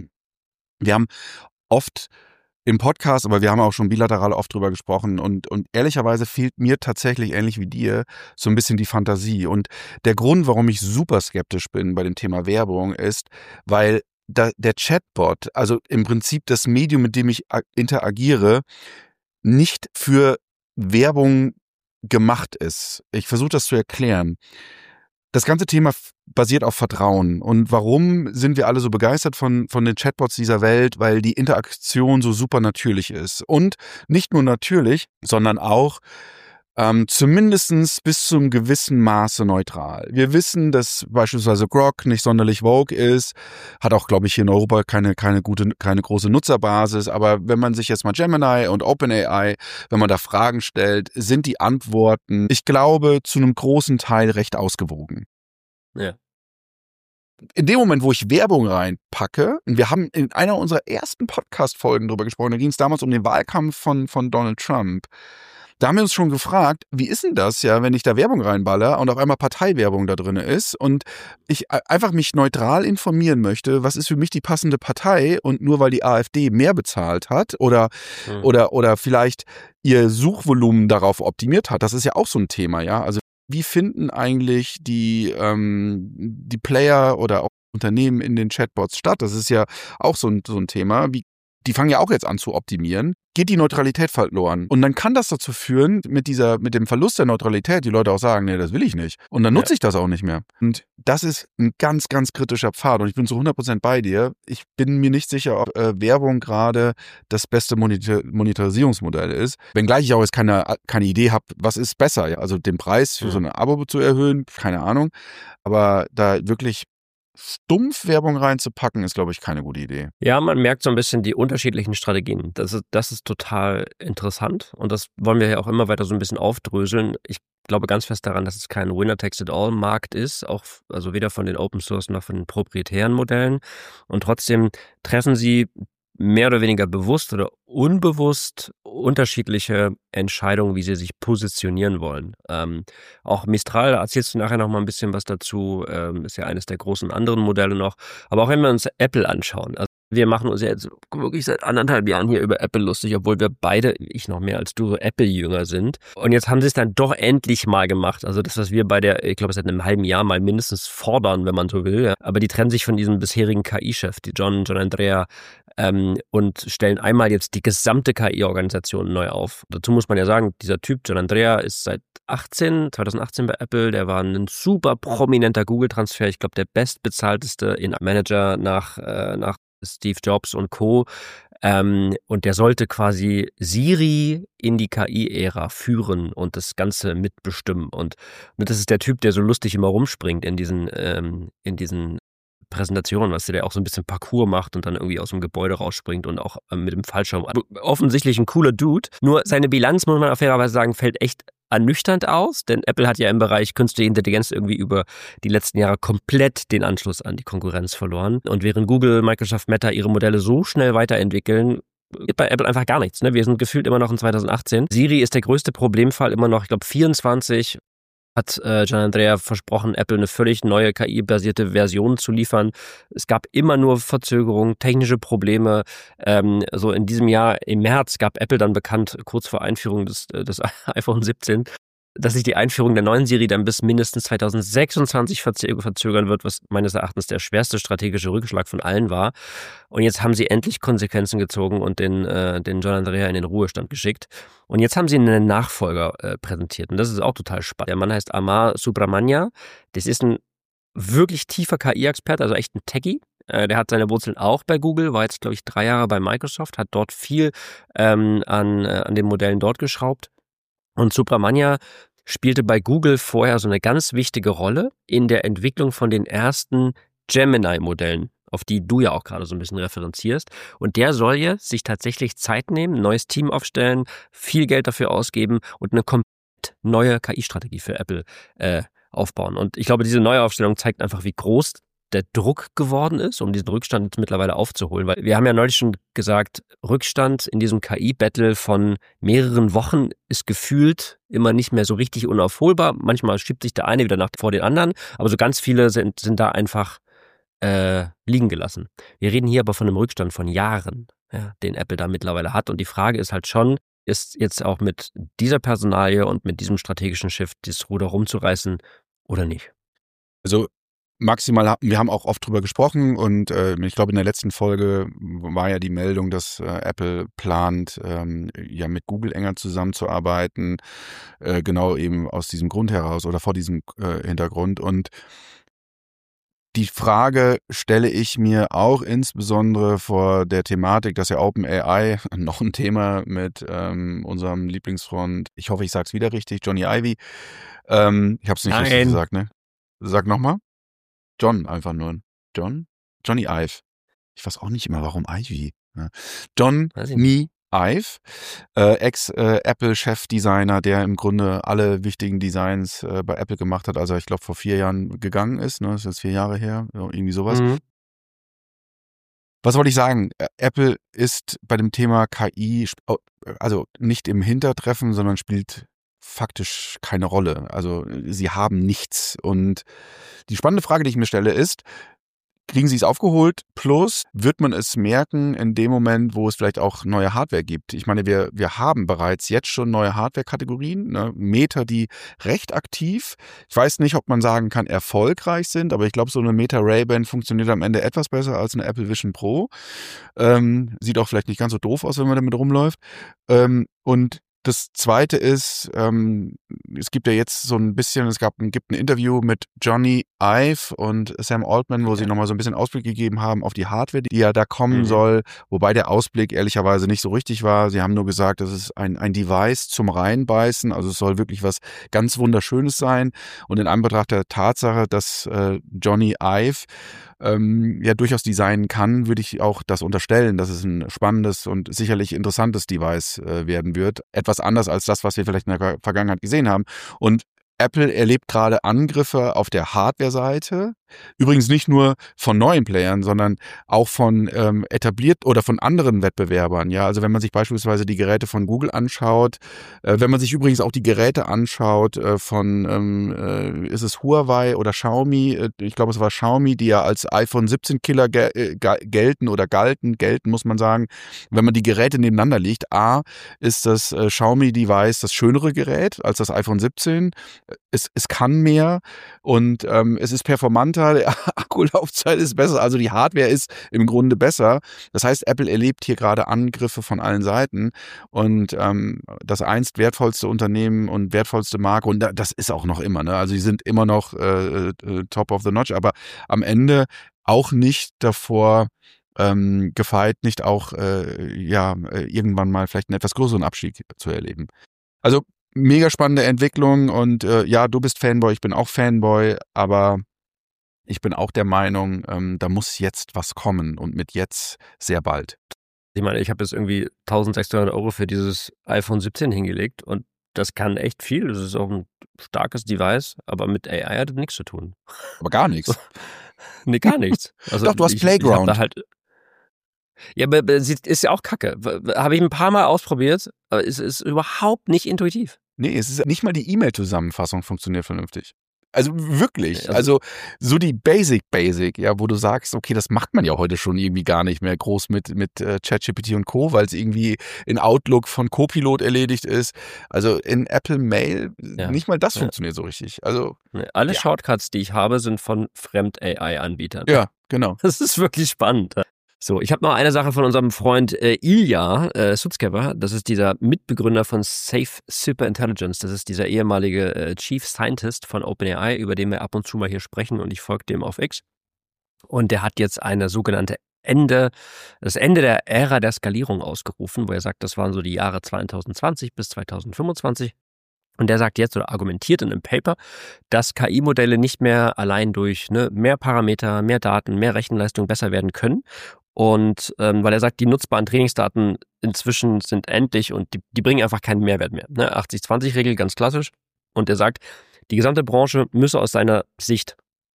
wir haben oft im Podcast, aber wir haben auch schon bilateral oft drüber gesprochen und, und ehrlicherweise fehlt mir tatsächlich, ähnlich wie dir, so ein bisschen die Fantasie. Und der Grund, warum ich super skeptisch bin bei dem Thema Werbung, ist, weil da, der Chatbot, also im Prinzip das Medium, mit dem ich interagiere, nicht für Werbung gemacht ist. Ich versuche das zu erklären. Das ganze Thema basiert auf Vertrauen. Und warum sind wir alle so begeistert von, von den Chatbots dieser Welt? Weil die Interaktion so super natürlich ist. Und nicht nur natürlich, sondern auch ähm, zumindest bis zu einem gewissen Maße neutral. Wir wissen, dass beispielsweise Grok nicht sonderlich vogue ist, hat auch, glaube ich, hier in Europa keine, keine gute, keine große Nutzerbasis. Aber wenn man sich jetzt mal Gemini und OpenAI, wenn man da Fragen stellt, sind die Antworten, ich glaube, zu einem großen Teil recht ausgewogen. Ja. In dem Moment, wo ich Werbung reinpacke, und wir haben in einer unserer ersten Podcast-Folgen drüber gesprochen, da ging es damals um den Wahlkampf von, von Donald Trump. Da haben wir uns schon gefragt, wie ist denn das ja, wenn ich da Werbung reinballer und auf einmal Parteiwerbung da drin ist und ich einfach mich neutral informieren möchte, was ist für mich die passende Partei und nur weil die AfD mehr bezahlt hat oder, mhm. oder, oder vielleicht ihr Suchvolumen darauf optimiert hat, das ist ja auch so ein Thema, ja, also wie finden eigentlich die, ähm, die Player oder auch Unternehmen in den Chatbots statt? Das ist ja auch so ein, so ein Thema. Wie, die fangen ja auch jetzt an zu optimieren. Geht die Neutralität verloren? Und dann kann das dazu führen, mit dieser, mit dem Verlust der Neutralität, die Leute auch sagen, nee, das will ich nicht. Und dann nutze ja. ich das auch nicht mehr. Und das ist ein ganz, ganz kritischer Pfad. Und ich bin zu hundert Prozent bei dir. Ich bin mir nicht sicher, ob äh, Werbung gerade das beste Monitor- Monetarisierungsmodell ist. Wenngleich ich auch jetzt keine, keine Idee habe, was ist besser. Ja? Also den Preis für mhm. so ein Abo zu erhöhen, keine Ahnung. Aber da wirklich stumpf Werbung reinzupacken, ist, glaube ich, keine gute Idee. Ja, man merkt so ein bisschen die unterschiedlichen Strategien. Das ist, das ist total interessant und das wollen wir ja auch immer weiter so ein bisschen aufdröseln. Ich glaube ganz fest daran, dass es kein Winner-Takes-it-all-Markt ist, auch also weder von den Open-Source noch von den proprietären Modellen. Und trotzdem treffen sie mehr oder weniger bewusst oder unbewusst unterschiedliche Entscheidungen, wie sie sich positionieren wollen. Ähm, auch Mistral, da erzählst du nachher noch mal ein bisschen was dazu, ähm, ist ja eines der großen anderen Modelle noch. Aber auch wenn wir uns Apple anschauen, also wir machen uns ja jetzt wirklich seit anderthalb Jahren hier über Apple lustig, obwohl wir beide, ich noch mehr als du, so Apple-Jünger sind. Und jetzt haben sie es dann doch endlich mal gemacht. Also das, was wir bei der, ich glaube, seit einem halben Jahr mal mindestens fordern, wenn man so will. Ja. Aber die trennen sich von diesem bisherigen K I-Chef, die John, John Andrea, ähm, und stellen einmal jetzt die gesamte K I-Organisation neu auf. Dazu muss man ja sagen, dieser Typ, John Andrea, ist seit achtzehn, zwanzig achtzehn bei Apple. Der war ein super prominenter Google-Transfer. Ich glaube, der bestbezahlteste in Manager nach, äh, nach Steve Jobs und Co. Ähm, und der sollte quasi Siri in die K I-Ära führen und das Ganze mitbestimmen. Und, und das ist der Typ, der so lustig immer rumspringt in diesen, ähm, in diesen Präsentationen, was der auch so ein bisschen Parcours macht und dann irgendwie aus dem Gebäude rausspringt und auch ähm, mit dem Fallschirm. Also offensichtlich ein cooler Dude. Nur seine Bilanz, muss man auf fairerweise sagen, fällt echt ernüchternd aus, denn Apple hat ja im Bereich künstliche Intelligenz irgendwie über die letzten Jahre komplett den Anschluss an die Konkurrenz verloren. Und während Google, Microsoft, Meta ihre Modelle so schnell weiterentwickeln, geht bei Apple einfach gar nichts. Ne? Wir sind gefühlt immer noch in zwanzig achtzehn. Siri ist der größte Problemfall, immer noch, ich glaube, vierundzwanzig hat äh, John Andrea versprochen, Apple eine völlig neue K I-basierte Version zu liefern. Es gab immer nur Verzögerungen, technische Probleme. Ähm, so in diesem Jahr im März gab Apple dann bekannt, kurz vor Einführung des, des iPhone siebzehn, dass sich die Einführung der neuen Serie dann bis mindestens zwanzig sechsundzwanzig verzögern wird, was meines Erachtens der schwerste strategische Rückschlag von allen war. Und jetzt haben sie endlich Konsequenzen gezogen und den, äh, den John Andrea in den Ruhestand geschickt. Und jetzt haben sie einen Nachfolger äh, präsentiert. Und das ist auch total spannend. Der Mann heißt Amar Subramania. Das ist ein wirklich tiefer K I-Experte, also echt ein Techie. Äh, der hat seine Wurzeln auch bei Google, war jetzt, glaube ich, drei Jahre bei Microsoft, hat dort viel ähm, an, äh, an den Modellen dort geschraubt. Und Subramania spielte bei Google vorher so eine ganz wichtige Rolle in der Entwicklung von den ersten Gemini-Modellen, auf die du ja auch gerade so ein bisschen referenzierst. Und der soll jetzt sich tatsächlich Zeit nehmen, ein neues Team aufstellen, viel Geld dafür ausgeben und eine komplett neue K I-Strategie für Apple äh, aufbauen. Und ich glaube, diese neue Aufstellung zeigt einfach, wie groß der Druck geworden ist, um diesen Rückstand jetzt mittlerweile aufzuholen. Weil wir haben ja neulich schon gesagt, Rückstand in diesem K I-Battle von mehreren Wochen ist gefühlt immer nicht mehr so richtig unaufholbar. Manchmal schiebt sich der eine wieder nach vor den anderen, aber so ganz viele sind, sind da einfach äh, liegen gelassen. Wir reden hier aber von einem Rückstand von Jahren, ja, den Apple da mittlerweile hat. Und die Frage ist halt schon, ist jetzt auch mit dieser Personalie und mit diesem strategischen Shift das Ruder rumzureißen oder nicht? Also maximal, wir haben auch oft drüber gesprochen und äh, ich glaube in der letzten Folge war ja die Meldung, dass äh, Apple plant, ähm, ja mit Google enger zusammenzuarbeiten, äh, genau eben aus diesem Grund heraus oder vor diesem äh, Hintergrund. Und die Frage stelle ich mir auch insbesondere vor der Thematik, dass ja OpenAI, noch ein Thema mit ähm, unserem Lieblingsfreund, ich hoffe, ich sage es wieder richtig, Johnny Ive, ähm, ich habe es nicht Nein. richtig gesagt, ne? Sag nochmal. John einfach nur. John? Johnny Ive. Ich weiß auch nicht immer, warum Ivy. Ja. John Me Ive, äh, Ex-Apple-Chefdesigner, der im Grunde alle wichtigen Designs äh, bei Apple gemacht hat, als er, ich glaube, vor vier Jahren gegangen ist. Ne? Das ist jetzt vier Jahre her, irgendwie sowas. Mhm. Was wollte ich sagen? Apple ist bei dem Thema K I, also nicht im Hintertreffen, sondern spielt faktisch keine Rolle. Also sie haben nichts. Und die spannende Frage, die ich mir stelle, ist, kriegen sie es aufgeholt? Plus, wird man es merken in dem Moment, wo es vielleicht auch neue Hardware gibt? Ich meine, wir, wir haben bereits jetzt schon neue Hardware-Kategorien, ne? Meta, die recht aktiv, ich weiß nicht, ob man sagen kann, erfolgreich sind, aber ich glaube, so eine Meta Ray-Ban funktioniert am Ende etwas besser als eine Apple Vision Pro. Ähm, sieht auch vielleicht nicht ganz so doof aus, wenn man damit rumläuft. Ähm, und das Zweite ist, ähm, es gibt ja jetzt so ein bisschen, es gab, gibt ein Interview mit Johnny Ive und Sam Altman, wo sie nochmal so ein bisschen Ausblick gegeben haben auf die Hardware, die ja da kommen mhm. soll, wobei der Ausblick ehrlicherweise nicht so richtig war. Sie haben nur gesagt, das ist ein, ein Device zum Reinbeißen, also es soll wirklich was ganz Wunderschönes sein. Und in Anbetracht der Tatsache, dass äh, Johnny Ive ähm, ja durchaus designen kann, würde ich auch das unterstellen, dass es ein spannendes und sicherlich interessantes Device äh, werden wird. Etwas anders als das, was wir vielleicht in der Vergangenheit gesehen haben. Und Apple erlebt gerade Angriffe auf der Hardware-Seite. Übrigens nicht nur von neuen Playern, sondern auch von ähm, etabliert oder von anderen Wettbewerbern. Ja, also wenn man sich beispielsweise die Geräte von Google anschaut, äh, wenn man sich übrigens auch die Geräte anschaut äh, von, ähm, äh, ist es Huawei oder Xiaomi? Äh, ich glaube, es war Xiaomi, die ja als iPhone siebzehn Killer ge- äh, gelten oder galten, gelten muss man sagen. Wenn man die Geräte nebeneinander legt, A, ist das äh, Xiaomi-Device das schönere Gerät als das iPhone siebzehn. Es, es kann mehr und ähm, es ist performanter, die Akkulaufzeit ist besser, also die Hardware ist im Grunde besser. Das heißt, Apple erlebt hier gerade Angriffe von allen Seiten und ähm, das einst wertvollste Unternehmen und wertvollste Marke, und das ist auch noch immer, ne? Also die sind immer noch äh, äh, top of the notch, aber am Ende auch nicht davor ähm, gefeit, nicht auch äh, ja irgendwann mal vielleicht einen etwas größeren Abstieg zu erleben. Also mega spannende Entwicklung und äh, ja, du bist Fanboy, ich bin auch Fanboy, aber ich bin auch der Meinung, ähm, da muss jetzt was kommen und mit jetzt sehr bald. Ich meine, ich habe jetzt irgendwie eintausendsechshundert Euro für dieses iPhone siebzehn hingelegt und das kann echt viel. Das ist auch ein starkes Device, aber mit A I hat das nichts zu tun. Aber gar nichts. Nee, gar nichts. Also Doch, du hast ich, Playground. Ich hab da halt ja, aber es ist ja auch kacke. Habe ich ein paar Mal ausprobiert, aber es ist überhaupt nicht intuitiv. Nee, es ist nicht mal die E-Mail-Zusammenfassung funktioniert vernünftig. Also wirklich, Also, also so die Basic Basic, ja, wo du sagst, okay, das macht man ja heute schon irgendwie gar nicht mehr groß mit mit äh, ChatGPT und Co., weil es irgendwie in Outlook von Copilot erledigt ist. Also in Apple Mail ja, nicht mal das ja. funktioniert so richtig. Also alle ja. Shortcuts, die ich habe, sind von Fremd-A I-Anbietern. Ja, genau. Das ist wirklich spannend. So, ich habe noch eine Sache von unserem Freund äh, Ilya äh, Sutskever. Das ist dieser Mitbegründer von Safe Superintelligence. Das ist dieser ehemalige äh, Chief Scientist von OpenAI, über den wir ab und zu mal hier sprechen, und ich folge dem auf X. Und der hat jetzt eine sogenannte Ende, das Ende der Ära der Skalierung ausgerufen, wo er sagt, das waren so die Jahre zwanzig zwanzig bis zwanzig fünfundzwanzig. Und der sagt jetzt oder argumentiert in einem Paper, dass K I-Modelle nicht mehr allein durch ne, mehr Parameter, mehr Daten, mehr Rechenleistung besser werden können. Und ähm, weil er sagt, die nutzbaren Trainingsdaten inzwischen sind endlich und die, die bringen einfach keinen Mehrwert mehr. Ne? achtzig zwanzig Regel, ganz klassisch. Und er sagt, die gesamte Branche müsse aus seiner Sicht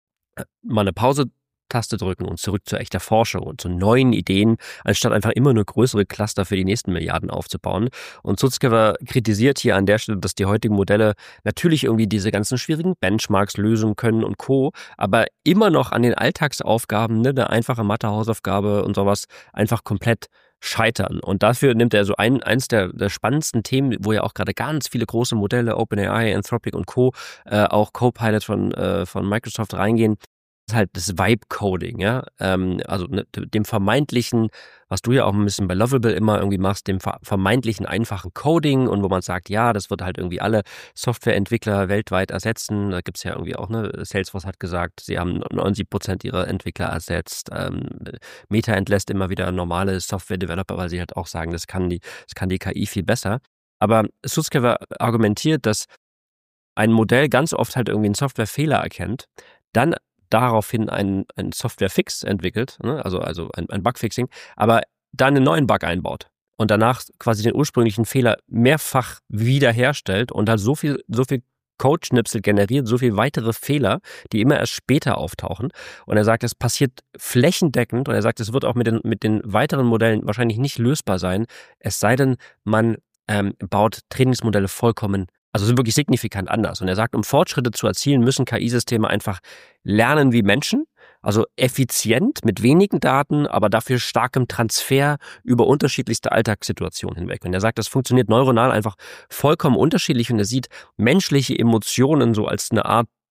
mal eine Pause-Taste drücken und zurück zu echter Forschung und zu neuen Ideen, anstatt einfach immer nur größere Cluster für die nächsten Milliarden aufzubauen. Und Sutskever kritisiert hier an der Stelle, dass die heutigen Modelle natürlich irgendwie diese ganzen schwierigen Benchmarks lösen können und Co., aber immer noch an den Alltagsaufgaben, ne, eine einfache Mathe-Hausaufgabe und sowas, einfach komplett scheitern. Und dafür nimmt er so ein, eins der, der spannendsten Themen, wo ja auch gerade ganz viele große Modelle, OpenAI, Anthropic und Co., äh, auch Copilot von, äh, von Microsoft reingehen. Das ist halt das Vibe-Coding, ja. Ähm, also ne, dem vermeintlichen, was du ja auch ein bisschen bei Lovable immer irgendwie machst, dem vermeintlichen einfachen Coding, und wo man sagt, ja, das wird halt irgendwie alle Softwareentwickler weltweit ersetzen. Da gibt's ja irgendwie auch, ne, Salesforce hat gesagt, sie haben neunzig Prozent ihrer Entwickler ersetzt. Ähm, Meta entlässt immer wieder normale Software-Developer, weil sie halt auch sagen, das kann die, das kann die K I viel besser. Aber Sutskever argumentiert, dass ein Modell ganz oft halt irgendwie einen Softwarefehler erkennt, dann daraufhin einen, einen Software-Fix entwickelt, ne? also, also ein, ein Bugfixing, aber dann einen neuen Bug einbaut und danach quasi den ursprünglichen Fehler mehrfach wiederherstellt und halt so viel, so viel Code-Schnipsel generiert, so viel weitere Fehler, die immer erst später auftauchen. Und er sagt, es passiert flächendeckend, und er sagt, es wird auch mit den, mit den weiteren Modellen wahrscheinlich nicht lösbar sein, es sei denn, man ähm, baut Trainingsmodelle vollkommen, also sind wirklich signifikant anders. Und er sagt, um Fortschritte zu erzielen, müssen K I-Systeme einfach lernen wie Menschen, also effizient mit wenigen Daten, aber dafür starkem Transfer über unterschiedlichste Alltagssituationen hinweg. Und er sagt, das funktioniert neuronal einfach vollkommen unterschiedlich, und er sieht menschliche Emotionen so als eine Art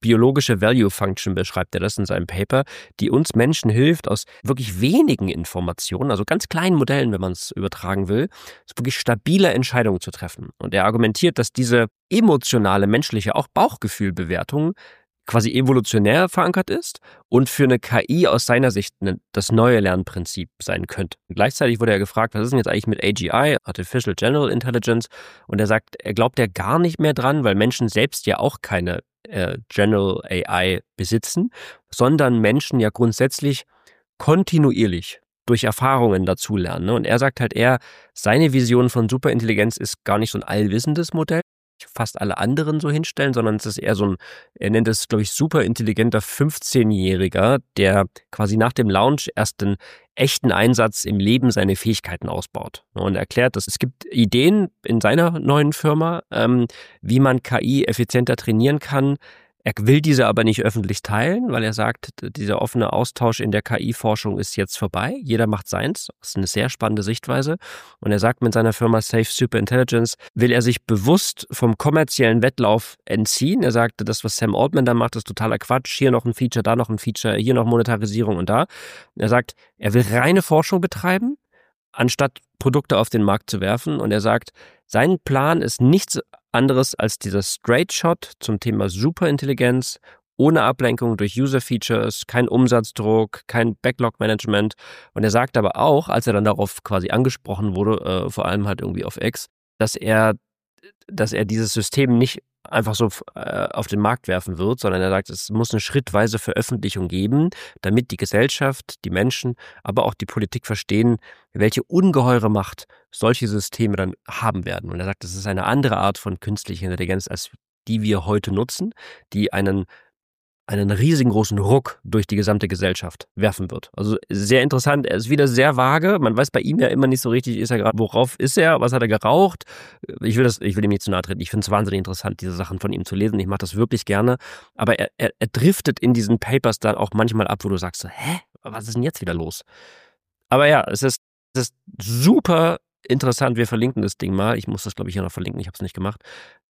biologische Value Function beschreibt er das in seinem Paper, die uns Menschen hilft, aus wirklich wenigen Informationen, also ganz kleinen Modellen, wenn man es übertragen will, wirklich stabile Entscheidungen zu treffen. Und er argumentiert, dass diese emotionale, menschliche, auch Bauchgefühlbewertung quasi evolutionär verankert ist und für eine K I aus seiner Sicht das neue Lernprinzip sein könnte. Gleichzeitig wurde er gefragt, was ist denn jetzt eigentlich mit A G I, Artificial General Intelligence? Und er sagt, er glaubt ja gar nicht mehr dran, weil Menschen selbst ja auch keine äh, General A I besitzen, sondern Menschen ja grundsätzlich kontinuierlich durch Erfahrungen dazulernen. Ne? Und er sagt halt eher, seine Vision von Superintelligenz ist gar nicht so ein allwissendes Modell, fast alle anderen so hinstellen, sondern es ist eher so ein, er nennt es, glaube ich, super intelligenter fünfzehnjähriger, der quasi nach dem Launch erst einen echten Einsatz im Leben seine Fähigkeiten ausbaut. Und er erklärt, dass es gibt Ideen in seiner neuen Firma, ähm, wie man K I effizienter trainieren kann. Er will diese aber nicht öffentlich teilen, weil er sagt, dieser offene Austausch in der K I-Forschung ist jetzt vorbei. Jeder macht seins. Das ist eine sehr spannende Sichtweise. Und er sagt, mit seiner Firma Safe Superintelligence will er sich bewusst vom kommerziellen Wettlauf entziehen. Er sagte, das, was Sam Altman da macht, ist totaler Quatsch. Hier noch ein Feature, da noch ein Feature, hier noch Monetarisierung und da. Er sagt, er will reine Forschung betreiben, anstatt Produkte auf den Markt zu werfen. Und er sagt, sein Plan ist nichts anderes als dieser Straight Shot zum Thema Superintelligenz, ohne Ablenkung durch User-Features, kein Umsatzdruck, kein Backlog-Management. Und er sagt aber auch, als er dann darauf quasi angesprochen wurde, äh, vor allem halt irgendwie auf X, dass er, dass er dieses System nicht einfach so äh, auf den Markt werfen wird, sondern er sagt, es muss eine schrittweise Veröffentlichung geben, damit die Gesellschaft, die Menschen, aber auch die Politik verstehen, welche ungeheure Macht solche Systeme dann haben werden. Und er sagt, das ist eine andere Art von künstlicher Intelligenz, als die wir heute nutzen, die einen einen riesengroßen Ruck durch die gesamte Gesellschaft werfen wird. Also sehr interessant, er ist wieder sehr vage, man weiß bei ihm ja immer nicht so richtig, ist er gerade, worauf ist er, was hat er geraucht? Ich will das, ich will ihm nicht zu nahe treten, ich finde es wahnsinnig interessant, diese Sachen von ihm zu lesen, ich mache das wirklich gerne, aber er, er, er driftet in diesen Papers dann auch manchmal ab, wo du sagst so, hä, was ist denn jetzt wieder los? Aber ja, es ist, es ist super interessant, wir verlinken das Ding mal, ich muss das glaube ich hier noch verlinken, ich habe es nicht gemacht.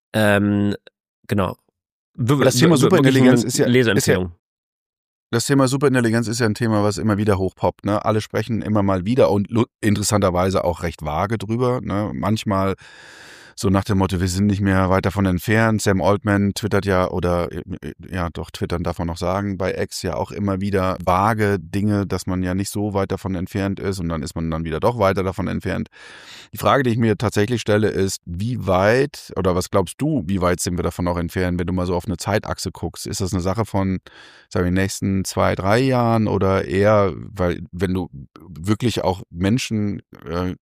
Ähm, genau. Das Thema Superintelligenz ist ja, ist ja, Leseempfehlung. das Thema Superintelligenz ist ja ein Thema, was immer wieder hochpoppt. Ne? Alle sprechen immer mal wieder und interessanterweise auch recht vage drüber. Ne? Manchmal so nach dem Motto, wir sind nicht mehr weit davon entfernt. Sam Altman twittert ja, oder ja doch, twittern darf man noch sagen, bei X ja auch immer wieder vage Dinge, dass man ja nicht so weit davon entfernt ist und dann ist man dann wieder doch weiter davon entfernt. Die Frage, die ich mir tatsächlich stelle, ist, wie weit, oder was glaubst du, wie weit sind wir davon auch entfernt, wenn du mal so auf eine Zeitachse guckst? Ist das eine Sache von, sagen wir, in den nächsten zwei, drei Jahren oder eher, weil wenn du wirklich auch Menschen äh,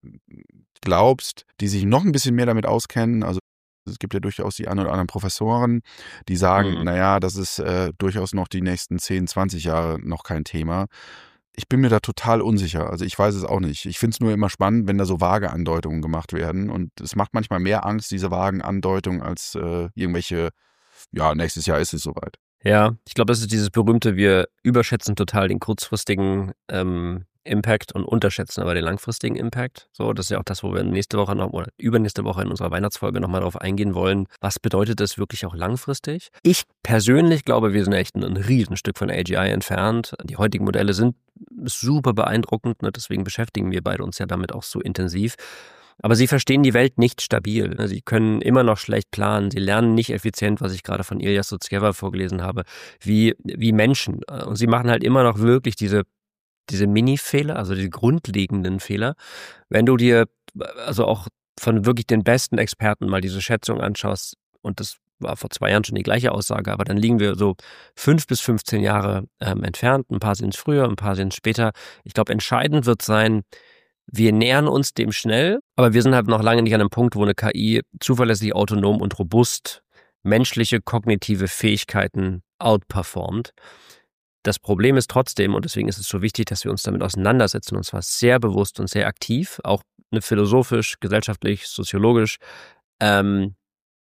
glaubst, die sich noch ein bisschen mehr damit auskennen, also es gibt ja durchaus die ein oder anderen Professoren, die sagen, Mhm. naja, das ist äh, durchaus noch die nächsten zehn, zwanzig Jahre noch kein Thema. Ich bin mir da total unsicher, also ich weiß es auch nicht. Ich finde es nur immer spannend, wenn da so vage Andeutungen gemacht werden und es macht manchmal mehr Angst, diese vagen Andeutungen, als äh, irgendwelche, ja, nächstes Jahr ist es soweit. Ja, ich glaube, das ist dieses berühmte, wir überschätzen total den kurzfristigen ähm, Impact und unterschätzen aber den langfristigen Impact. So, das ist ja auch das, wo wir nächste Woche noch oder übernächste Woche in unserer Weihnachtsfolge nochmal darauf eingehen wollen. Was bedeutet das wirklich auch langfristig? Ich persönlich glaube, wir sind echt ein, ein Riesenstück von A G I entfernt. Die heutigen Modelle sind super beeindruckend, ne? Deswegen beschäftigen wir beide uns ja damit auch so intensiv. Aber sie verstehen die Welt nicht stabil. Sie können immer noch schlecht planen. Sie lernen nicht effizient, was ich gerade von Ilya Sutskever vorgelesen habe, wie, wie Menschen. Und sie machen halt immer noch wirklich diese, diese Mini-Fehler, also die grundlegenden Fehler. Wenn du dir also auch von wirklich den besten Experten mal diese Schätzung anschaust, und das war vor zwei Jahren schon die gleiche Aussage, aber dann liegen wir so fünf bis fünfzehn Jahre ähm, entfernt. Ein paar sind es früher, ein paar sind es später. Ich glaube, entscheidend wird sein, wir nähern uns dem schnell, aber wir sind halt noch lange nicht an einem Punkt, wo eine K I zuverlässig, autonom und robust menschliche kognitive Fähigkeiten outperformt. Das Problem ist trotzdem, und deswegen ist es so wichtig, dass wir uns damit auseinandersetzen, und zwar sehr bewusst und sehr aktiv, auch philosophisch, gesellschaftlich, soziologisch. Ähm,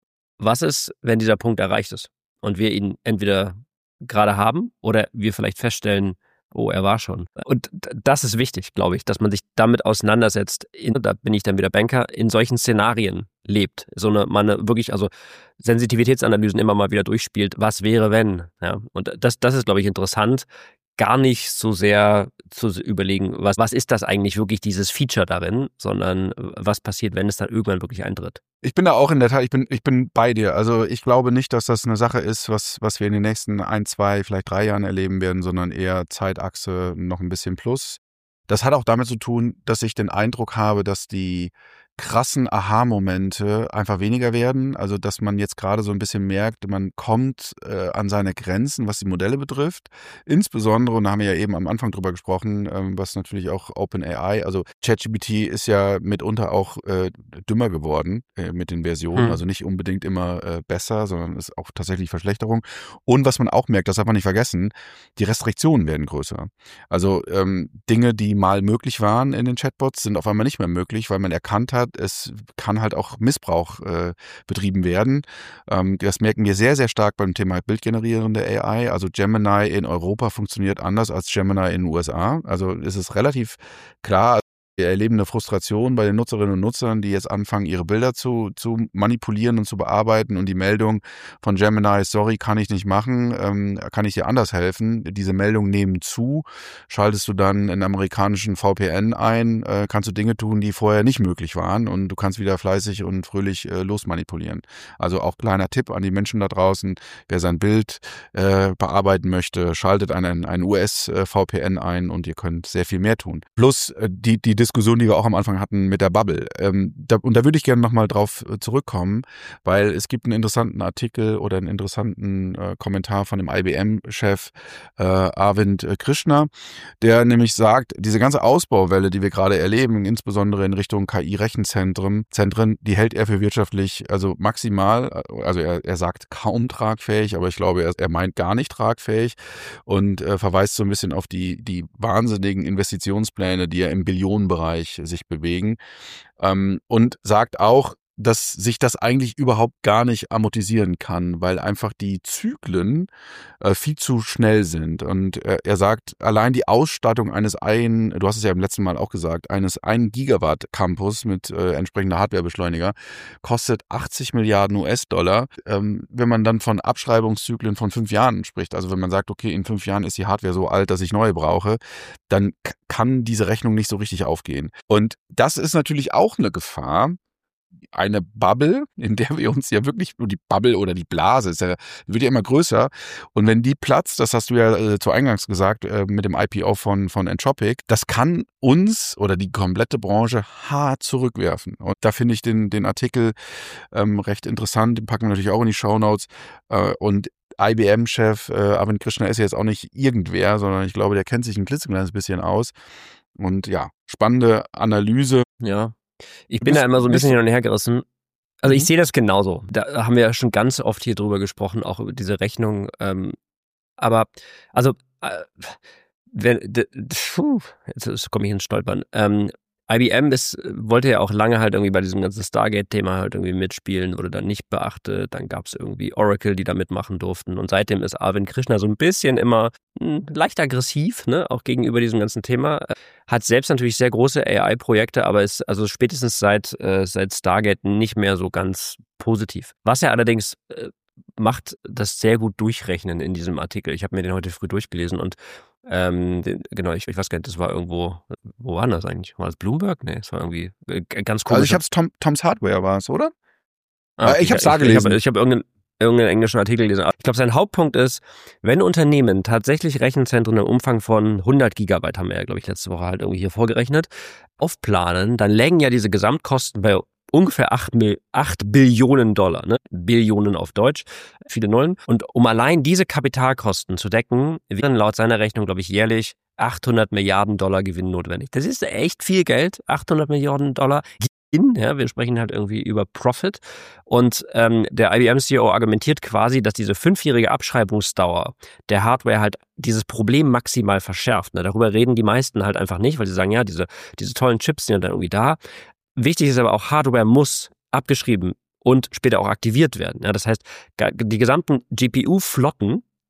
was ist, wenn dieser Punkt erreicht ist und wir ihn entweder gerade haben oder wir vielleicht feststellen, oh, er war schon. Und das ist wichtig, glaube ich, dass man sich damit auseinandersetzt. In, da bin ich dann wieder Banker, in solchen Szenarien lebt. So eine, man wirklich, also Sensitivitätsanalysen immer mal wieder durchspielt. Was wäre, wenn? Ja, und das, das ist, glaube ich, interessant. Gar nicht so sehr zu überlegen, was, was ist das eigentlich wirklich, dieses Feature darin, sondern was passiert, wenn es dann irgendwann wirklich eintritt. Ich bin da auch in der Tat, ich bin, ich bin bei dir. Also ich glaube nicht, dass das eine Sache ist, was, was wir in den nächsten ein, zwei, vielleicht drei Jahren erleben werden, sondern eher Zeitachse noch ein bisschen plus. Das hat auch damit zu tun, dass ich den Eindruck habe, dass die krassen Aha-Momente einfach weniger werden. Also dass man jetzt gerade so ein bisschen merkt, man kommt äh, an seine Grenzen, was die Modelle betrifft. Insbesondere, und da haben wir ja eben am Anfang drüber gesprochen, ähm, was natürlich auch OpenAI, also ChatGPT ist ja mitunter auch äh, dümmer geworden äh, mit den Versionen. Hm. Also nicht unbedingt immer äh, besser, sondern ist auch tatsächlich Verschlechterung. Und was man auch merkt, das darf man nicht vergessen, die Restriktionen werden größer. Also ähm, Dinge, die mal möglich waren in den Chatbots, sind auf einmal nicht mehr möglich, weil man erkannt hat, es kann halt auch Missbrauch äh, betrieben werden. Ähm, das merken wir sehr, sehr stark beim Thema bildgenerierende A I. Also Gemini in Europa funktioniert anders als Gemini in den U S A. Also ist es relativ klar. Wir erleben eine Frustration bei den Nutzerinnen und Nutzern, die jetzt anfangen, ihre Bilder zu, zu manipulieren und zu bearbeiten und die Meldung von Gemini, sorry, kann ich nicht machen, ähm, kann ich dir anders helfen. Diese Meldungen nehmen zu, schaltest du dann einen amerikanischen V P N ein, äh, kannst du Dinge tun, die vorher nicht möglich waren und du kannst wieder fleißig und fröhlich äh, losmanipulieren. Also auch kleiner Tipp an die Menschen da draußen, wer sein Bild äh, bearbeiten möchte, schaltet einen, einen U S-V P N ein und ihr könnt sehr viel mehr tun. Plus äh, die, die Diskussion, die wir auch am Anfang hatten mit der Bubble. Ähm, da, und da würde ich gerne nochmal drauf äh, zurückkommen, weil es gibt einen interessanten Artikel oder einen interessanten äh, Kommentar von dem I B M-Chef äh, Arvind Krishna, der nämlich sagt, diese ganze Ausbauwelle, die wir gerade erleben, insbesondere in Richtung K I-Rechenzentren, Zentren, die hält er für wirtschaftlich, also maximal, also er, er sagt kaum tragfähig, aber ich glaube, er, er meint gar nicht tragfähig und äh, verweist so ein bisschen auf die, die wahnsinnigen Investitionspläne, die er im Billionenbereich sich bewegen, ähm, und sagt auch, dass sich das eigentlich überhaupt gar nicht amortisieren kann, weil einfach die Zyklen äh, viel zu schnell sind. Und äh, er sagt, allein die Ausstattung eines ein, du hast es ja im letzten Mal auch gesagt, eines ein Gigawatt Campus mit äh, entsprechender Hardwarebeschleuniger kostet achtzig Milliarden U S-Dollar. Ähm, wenn man dann von Abschreibungszyklen von fünf Jahren spricht, also wenn man sagt, okay, in fünf Jahren ist die Hardware so alt, dass ich neue brauche, dann k- kann diese Rechnung nicht so richtig aufgehen. Und das ist natürlich auch eine Gefahr, eine Bubble, in der wir uns ja wirklich, die Bubble oder die Blase ist ja, wird ja immer größer. Und wenn die platzt, das hast du ja äh, zu Eingangs gesagt, äh, mit dem I P O von, von Anthropic, das kann uns oder die komplette Branche hart zurückwerfen. Und da finde ich den, den Artikel ähm, recht interessant, den packen wir natürlich auch in die Shownotes. Äh, und I B M-Chef äh, Arvind Krishna ist ja jetzt auch nicht irgendwer, sondern ich glaube, der kennt sich ein klitzekleines bisschen aus. Und ja, spannende Analyse. Ja. Ich bin da immer so ein bisschen hin und her gerissen. Also ich sehe das genauso. Da haben wir ja schon ganz oft hier drüber gesprochen, auch über diese Rechnung. Ähm, aber, also, äh, wenn, d, d, puh, jetzt komme ich ins Stolpern. Ähm, I B M ist, wollte ja auch lange halt irgendwie bei diesem ganzen Stargate-Thema halt irgendwie mitspielen, wurde dann nicht beachtet. Dann gab es irgendwie Oracle, die da mitmachen durften. Und seitdem ist Arvind Krishna so ein bisschen immer mh, leicht aggressiv, ne, auch gegenüber diesem ganzen Thema. Hat selbst natürlich sehr große A I-Projekte, aber ist also spätestens seit, äh, seit Stargate nicht mehr so ganz positiv. Was er allerdings äh, macht, das sehr gut durchrechnen in diesem Artikel. Ich habe mir den heute früh durchgelesen und Ähm, den, genau, ich, ich weiß gar nicht, das war irgendwo, wo war das eigentlich? War das Bloomberg? Nee, es war irgendwie äh, ganz komisch. Also ich hab's, Tom, Tom's Hardware war es, oder? Ah, okay, ich hab's ja, da ich, gelesen. Ich habe ich hab irgendeinen, irgendeinen englischen Artikel gelesen. Ich glaube, sein Hauptpunkt ist, wenn Unternehmen tatsächlich Rechenzentren im Umfang von hundert Gigabyte, haben wir ja, glaube ich, letzte Woche halt irgendwie hier vorgerechnet, aufplanen, dann lägen ja diese Gesamtkosten bei ungefähr acht Billionen Dollar, ne? Billionen auf Deutsch, viele Nullen. Und um allein diese Kapitalkosten zu decken, wären laut seiner Rechnung, glaube ich, jährlich achthundert Milliarden Dollar Gewinn notwendig. Das ist echt viel Geld, achthundert Milliarden Dollar Gewinn. Ja, wir sprechen halt irgendwie über Profit. Und ähm, der I B M-C E O argumentiert quasi, dass diese fünfjährige Abschreibungsdauer der Hardware halt dieses Problem maximal verschärft. Ne? Darüber reden die meisten halt einfach nicht, weil sie sagen, ja, diese, diese tollen Chips sind ja dann irgendwie da. Wichtig ist aber auch, Hardware muss abgeschrieben und später auch aktiviert werden. Ja, das heißt, die gesamten G P U-Flotten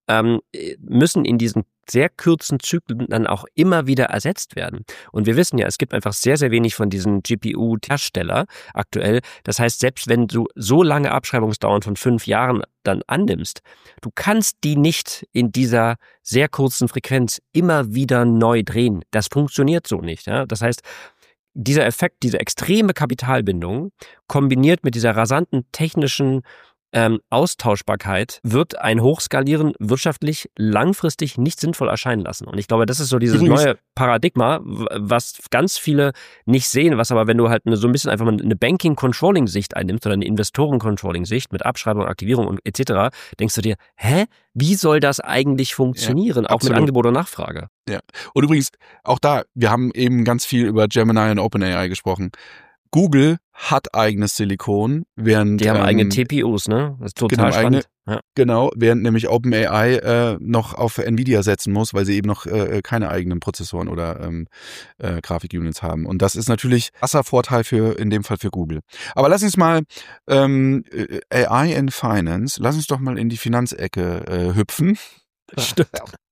ähm, müssen in diesen sehr kurzen Zyklen dann auch immer wieder ersetzt werden. Und wir wissen ja, es gibt einfach sehr, sehr wenig von diesen G P U-Hersteller aktuell. Das heißt, selbst wenn du so lange Abschreibungsdauern von fünf Jahren dann annimmst, du kannst die nicht in dieser sehr kurzen Frequenz immer wieder neu drehen. Das funktioniert so nicht. Ja? Das heißt, dieser Effekt, diese extreme Kapitalbindung kombiniert mit dieser rasanten technischen Ähm, Austauschbarkeit wird ein Hochskalieren wirtschaftlich langfristig nicht sinnvoll erscheinen lassen. Und ich glaube, das ist so dieses Übrigens, neue Paradigma, was ganz viele nicht sehen, was aber, wenn du halt eine, so ein bisschen einfach mal eine Banking-Controlling-Sicht einnimmst oder eine Investoren-Controlling-Sicht mit Abschreibung, Aktivierung und et cetera, denkst du dir, hä, wie soll das eigentlich funktionieren? Ja, auch absolut. mit Angebot und Nachfrage. Ja. Und übrigens, auch da, wir haben eben ganz viel über Gemini und OpenAI gesprochen. Google hat eigenes Silikon, während Die haben ähm, eigene T P Us, ne? Das ist total genau, spannend. eigene, ja. genau, während nämlich OpenAI äh, noch auf Nvidia setzen muss, weil sie eben noch äh, keine eigenen Prozessoren oder ähm, äh, Grafikunits haben. Und das ist natürlich ein krasser Vorteil für, in dem Fall für Google. Aber lass uns mal ähm, A I in Finance, lass uns doch mal in die Finanzecke äh, hüpfen. Stimmt.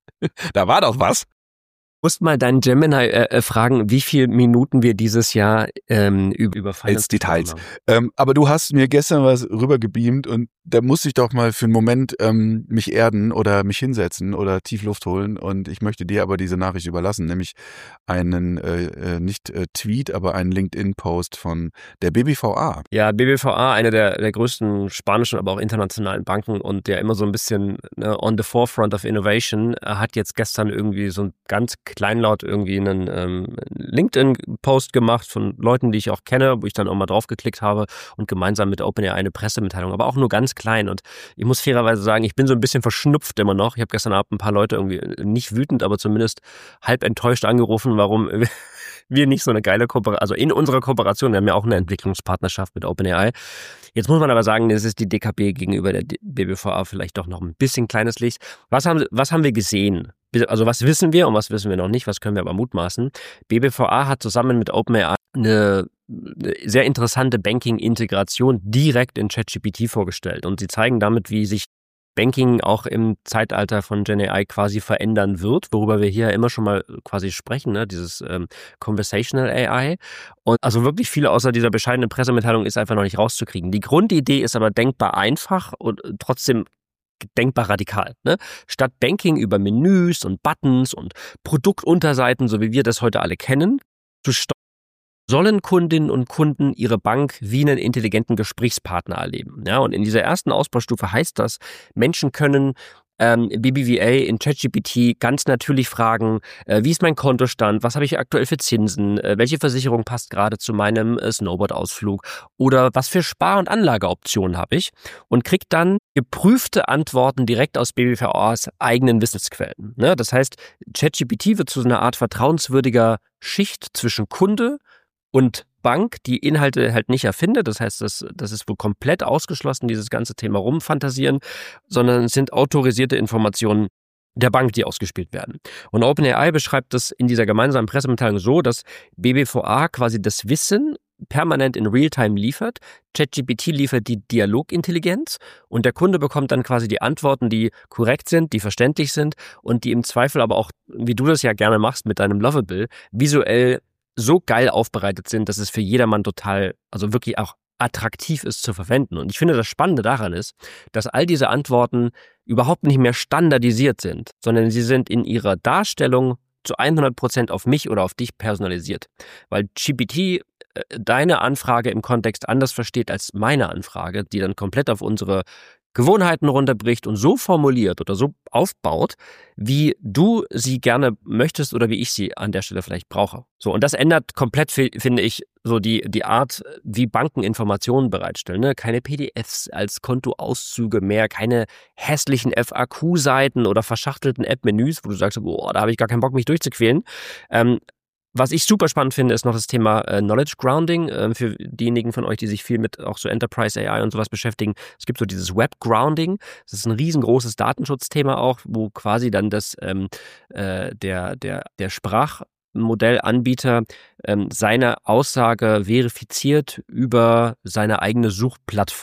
Da war doch was. Du musst mal deinen Gemini äh, fragen, wie viele Minuten wir dieses Jahr ähm, über, über Finance als Details. haben. Ähm, aber du hast mir gestern was rübergebeamt und da musste ich doch mal für einen Moment ähm, mich erden oder mich hinsetzen oder tief Luft holen und ich möchte dir aber diese Nachricht überlassen, nämlich einen, äh, nicht äh, Tweet, aber einen LinkedIn-Post von der B B V A. Ja, B B V A, eine der, der größten spanischen, aber auch internationalen Banken und der immer so ein bisschen ne, on the forefront of innovation, hat jetzt gestern irgendwie so ein ganz kleinlaut irgendwie einen ähm, LinkedIn-Post gemacht von Leuten, die ich auch kenne, wo ich dann auch mal drauf geklickt habe und gemeinsam mit OpenAI eine Pressemitteilung, aber auch nur ganz klein. Und ich muss fairerweise sagen, ich bin so ein bisschen verschnupft immer noch. Ich habe gestern Abend ein paar Leute irgendwie nicht wütend, aber zumindest halb enttäuscht angerufen, warum wir nicht so eine geile Kooperation, also in unserer Kooperation, wir haben ja auch eine Entwicklungspartnerschaft mit OpenAI. Jetzt muss man aber sagen, das ist die D K B gegenüber der B B V A vielleicht doch noch ein bisschen kleines Licht. Was haben, was haben wir gesehen? Also was wissen wir und was wissen wir noch nicht, was können wir aber mutmaßen? B B V A hat zusammen mit OpenAI eine sehr interessante Banking-Integration direkt in ChatGPT vorgestellt und sie zeigen damit, wie sich Banking auch im Zeitalter von Gen A I quasi verändern wird, worüber wir hier immer schon mal quasi sprechen, ne? Dieses ähm, Conversational A I. Und also wirklich viel außer dieser bescheidenen Pressemitteilung ist einfach noch nicht rauszukriegen. Die Grundidee ist aber denkbar einfach und trotzdem denkbar radikal. Ne? Statt Banking über Menüs und Buttons und Produktunterseiten, so wie wir das heute alle kennen, zu steuern, sollen Kundinnen und Kunden ihre Bank wie einen intelligenten Gesprächspartner erleben. Ja, und in dieser ersten Ausbaustufe heißt das, Menschen können ähm, B B V A in ChatGPT ganz natürlich fragen, äh, wie ist mein Kontostand, was habe ich aktuell für Zinsen, äh, welche Versicherung passt gerade zu meinem äh, Snowboard-Ausflug oder was für Spar- und Anlageoptionen habe ich und kriegt dann geprüfte Antworten direkt aus B B V As eigenen Wissensquellen. Ne? Das heißt, ChatGPT wird zu so einer Art vertrauenswürdiger Schicht zwischen Kunde und Bank, die Inhalte halt nicht erfindet. Das heißt, das, das ist wohl komplett ausgeschlossen, dieses ganze Thema rumfantasieren, sondern es sind autorisierte Informationen der Bank, die ausgespielt werden. Und OpenAI beschreibt das in dieser gemeinsamen Pressemitteilung so, dass B B V A quasi das Wissen permanent in Realtime liefert. ChatGPT liefert die Dialogintelligenz und der Kunde bekommt dann quasi die Antworten, die korrekt sind, die verständlich sind und die im Zweifel aber auch, wie du das ja gerne machst mit deinem Lovable, visuell so geil aufbereitet sind, dass es für jedermann total, also wirklich auch attraktiv ist zu verwenden. Und ich finde, das Spannende daran ist, dass all diese Antworten überhaupt nicht mehr standardisiert sind, sondern sie sind in ihrer Darstellung zu hundert Prozent auf mich oder auf dich personalisiert. Weil G P T äh, deine Anfrage im Kontext anders versteht als meine Anfrage, die dann komplett auf unsere Gewohnheiten runterbricht und so formuliert oder so aufbaut, wie du sie gerne möchtest oder wie ich sie an der Stelle vielleicht brauche. So, und das ändert komplett, finde ich, so die, die Art, wie Banken Informationen bereitstellen. Ne? Keine P D Fs als Kontoauszüge mehr, keine hässlichen F A Q-Seiten oder verschachtelten App-Menüs, wo du sagst, boah, da habe ich gar keinen Bock, mich durchzuquälen. Ähm, Was ich super spannend finde, ist noch das Thema äh, Knowledge Grounding. Äh, für diejenigen von euch, die sich viel mit auch so Enterprise A I und sowas beschäftigen. Es gibt so dieses Web Grounding. Das ist ein riesengroßes Datenschutzthema auch, wo quasi dann das ähm, äh, der der der Sprachmodellanbieter ähm, seine Aussage verifiziert über seine eigene Suchplattform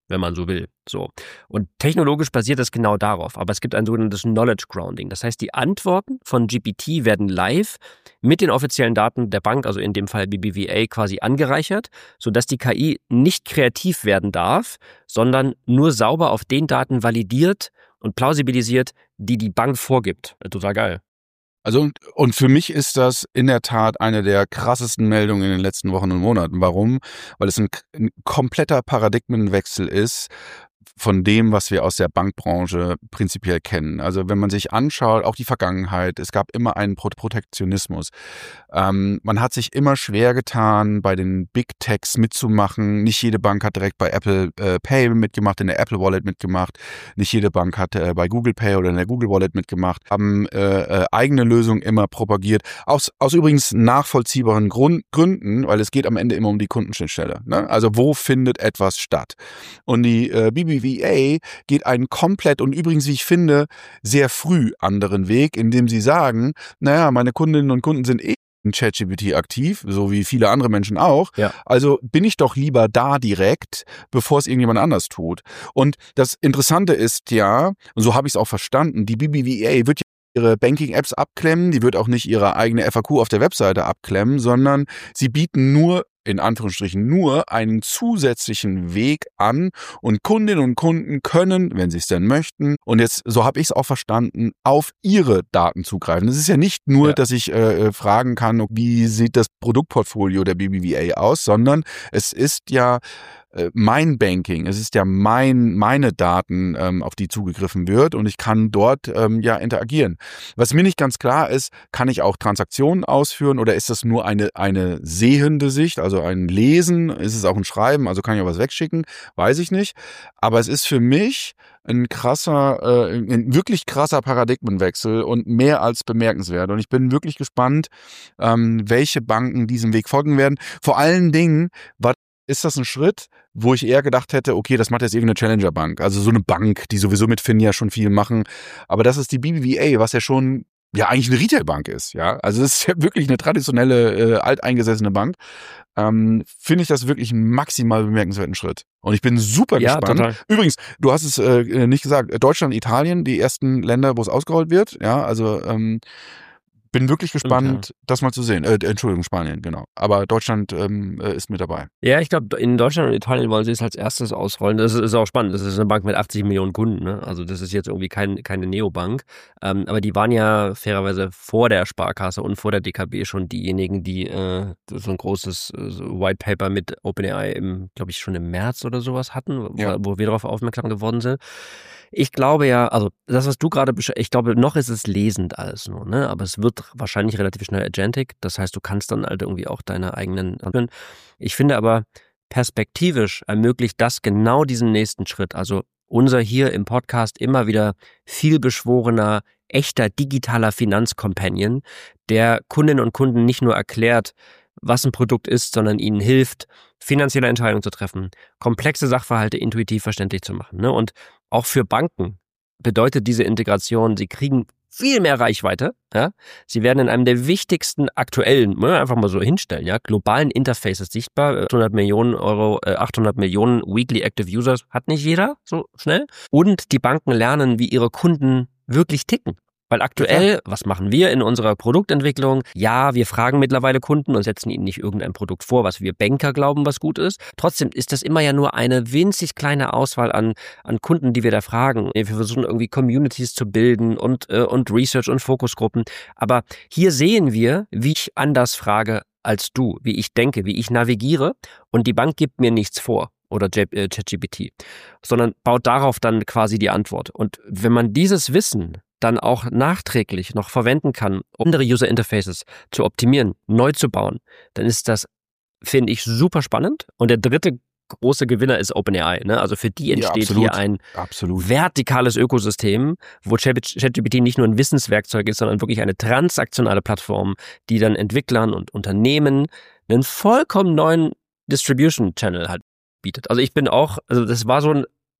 wenn man so will. So. Und technologisch basiert das genau darauf. Aber es gibt ein sogenanntes Knowledge Grounding. Das heißt, die Antworten von G P T werden live mit den offiziellen Daten der Bank, also in dem Fall B B V A, quasi angereichert, sodass die K I nicht kreativ werden darf, sondern nur sauber auf den Daten validiert und plausibilisiert, die die Bank vorgibt. Total geil. Also und für mich ist das in der Tat eine der krassesten Meldungen in den letzten Wochen und Monaten. Warum? Weil es ein, ein kompletter Paradigmenwechsel ist von dem, was wir aus der Bankbranche prinzipiell kennen. Also wenn man sich anschaut, auch die Vergangenheit, es gab immer einen Protektionismus. Ähm, man hat sich immer schwer getan, bei den Big Techs mitzumachen. Nicht jede Bank hat direkt bei Apple äh, Pay mitgemacht, in der Apple Wallet mitgemacht. Nicht jede Bank hat äh, bei Google Pay oder in der Google Wallet mitgemacht. Haben äh, äh, eigene Lösungen immer propagiert. Aus, aus übrigens nachvollziehbaren Grund, Gründen, weil es geht am Ende immer um die Kundenschnittstelle. Ne? Also wo findet etwas statt? Und die äh, B B V A geht einen komplett und übrigens, wie ich finde, sehr früh anderen Weg, indem sie sagen, naja, meine Kundinnen und Kunden sind eh in ChatGPT aktiv, so wie viele andere Menschen auch. Ja. Also bin ich doch lieber da direkt, bevor es irgendjemand anders tut. Und das Interessante ist ja, und so habe ich es auch verstanden, die B B V A wird ja ihre Banking-Apps abklemmen, die wird auch nicht ihre eigene F A Q auf der Webseite abklemmen, sondern sie bieten nur in Anführungsstrichen nur einen zusätzlichen Weg an und Kundinnen und Kunden können, wenn sie es denn möchten, und jetzt, so habe ich es auch verstanden, auf ihre Daten zugreifen. Es ist ja nicht nur, ja. dass ich äh, fragen kann, wie sieht das Produktportfolio der B B V A aus, sondern es ist ja mein Banking, es ist ja mein, meine Daten, ähm, auf die zugegriffen wird und ich kann dort ähm, ja interagieren. Was mir nicht ganz klar ist, kann ich auch Transaktionen ausführen oder ist das nur eine, eine sehende Sicht, also ein Lesen, ist es auch ein Schreiben, also kann ich auch was wegschicken, weiß ich nicht. Aber es ist für mich ein krasser, äh, ein wirklich krasser Paradigmenwechsel und mehr als bemerkenswert. Und ich bin wirklich gespannt, ähm, welche Banken diesem Weg folgen werden. Vor allen Dingen, was ist das ein Schritt, wo ich eher gedacht hätte, okay, das macht jetzt irgendeine Challenger-Bank, also so eine Bank, die sowieso mit Fin ja schon viel machen, aber das ist die B B V A, was ja schon ja eigentlich eine Retail-Bank ist, ja, also das ist ja wirklich eine traditionelle, äh, alteingesessene Bank, ähm, finde ich das wirklich einen maximal bemerkenswerten Schritt. Und ich bin super ja, gespannt. Total. Übrigens, du hast es äh, nicht gesagt, Deutschland, Italien, die ersten Länder, wo es ausgerollt wird, ja, also ähm, bin wirklich gespannt, okay. das mal zu sehen. Äh, Entschuldigung, Spanien, genau. Aber Deutschland ähm, ist mit dabei. Ja, ich glaube, in Deutschland und Italien wollen sie es als erstes ausrollen. Das ist auch spannend. Das ist eine Bank mit achtzig Millionen Kunden. Ne? Also das ist jetzt irgendwie kein, keine Neobank. Ähm, aber die waren ja fairerweise vor der Sparkasse und vor der D K B schon diejenigen, die äh, so ein großes äh, so White Paper mit OpenAI, im, glaube ich, schon im März oder sowas hatten, ja. wo, wo wir darauf aufmerksam geworden sind. Ich glaube ja, also das, was du gerade beschreibst, ich glaube, noch ist es lesend alles nur, ne? Aber es wird wahrscheinlich relativ schnell agentic. Das heißt, du kannst dann halt irgendwie auch deine eigenen. Ich finde aber, perspektivisch ermöglicht das genau diesen nächsten Schritt. Also unser hier im Podcast immer wieder vielbeschworener, echter digitaler Finanzcompanion, der Kundinnen und Kunden nicht nur erklärt, was ein Produkt ist, sondern ihnen hilft, finanzielle Entscheidungen zu treffen, komplexe Sachverhalte intuitiv verständlich zu machen. Ne? Und auch für Banken bedeutet diese Integration, sie kriegen viel mehr Reichweite. Ja? Sie werden in einem der wichtigsten aktuellen, einfach mal so hinstellen, ja, globalen Interfaces sichtbar. achthundert Millionen Euro, äh, achthundert Millionen Weekly Active Users hat nicht jeder so schnell. Und die Banken lernen, wie ihre Kunden wirklich ticken. Weil aktuell, was machen wir in unserer Produktentwicklung? Ja, wir fragen mittlerweile Kunden und setzen ihnen nicht irgendein Produkt vor, was wir Banker glauben, was gut ist. Trotzdem ist das immer ja nur eine winzig kleine Auswahl an, an Kunden, die wir da fragen. Wir versuchen irgendwie Communities zu bilden und, äh, und Research und Fokusgruppen. Aber hier sehen wir, wie ich anders frage als du, wie ich denke, wie ich navigiere und die Bank gibt mir nichts vor. Oder ChatGPT, sondern baut darauf dann quasi die Antwort. Und wenn man dieses Wissen dann auch nachträglich noch verwenden kann, um andere User Interfaces zu optimieren, neu zu bauen, dann ist das, finde ich, super spannend. Und der dritte große Gewinner ist OpenAI. Ne? Also für die entsteht ja, hier ein absolut. vertikales Ökosystem, wo ChatGPT nicht nur ein Wissenswerkzeug ist, sondern wirklich eine transaktionale Plattform, die dann Entwicklern und Unternehmen einen vollkommen neuen Distribution Channel hat. Bietet. Also ich bin auch, also das war so ein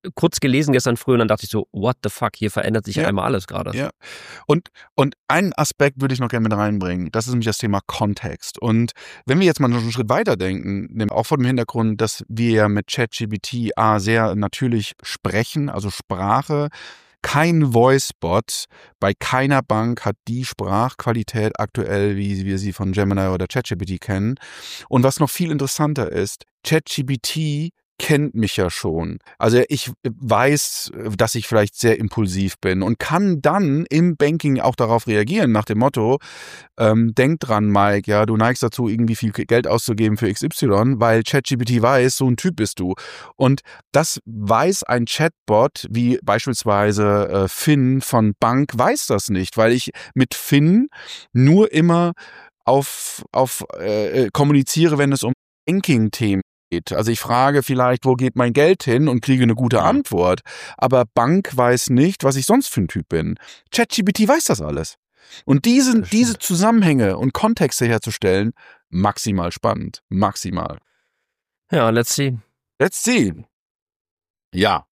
kurz gelesen gestern früh und dann dachte ich so, what the fuck, hier verändert sich ja einmal alles gerade. Ja. Und, und einen Aspekt würde ich noch gerne mit reinbringen, das ist nämlich das Thema Kontext. Und wenn wir jetzt mal noch einen Schritt weiter denken, auch vor dem Hintergrund, dass wir ja mit ChatGPT A sehr natürlich sprechen, also Sprache, kein Voice-Bot bei keiner Bank hat die Sprachqualität aktuell, wie wir sie von Gemini oder ChatGPT kennen. Und was noch viel interessanter ist, ChatGPT kennt mich ja schon. Also ich weiß, dass ich vielleicht sehr impulsiv bin und kann dann im Banking auch darauf reagieren, nach dem Motto, ähm, denk dran, Mike, ja, du neigst dazu, irgendwie viel Geld auszugeben für X Y, weil ChatGPT weiß, so ein Typ bist du. Und das weiß ein Chatbot, wie beispielsweise äh, Finn von Bank, weiß das nicht, weil ich mit Finn nur immer auf, auf äh, kommuniziere, wenn es um Banking-Themen geht. Also ich frage vielleicht, wo geht mein Geld hin und kriege eine gute Antwort. Aber Bank weiß nicht, was ich sonst für ein Typ bin. ChatGPT weiß das alles. Und diese, diese Zusammenhänge und Kontexte herzustellen, maximal spannend. Maximal. Ja, let's see. Let's see. Ja.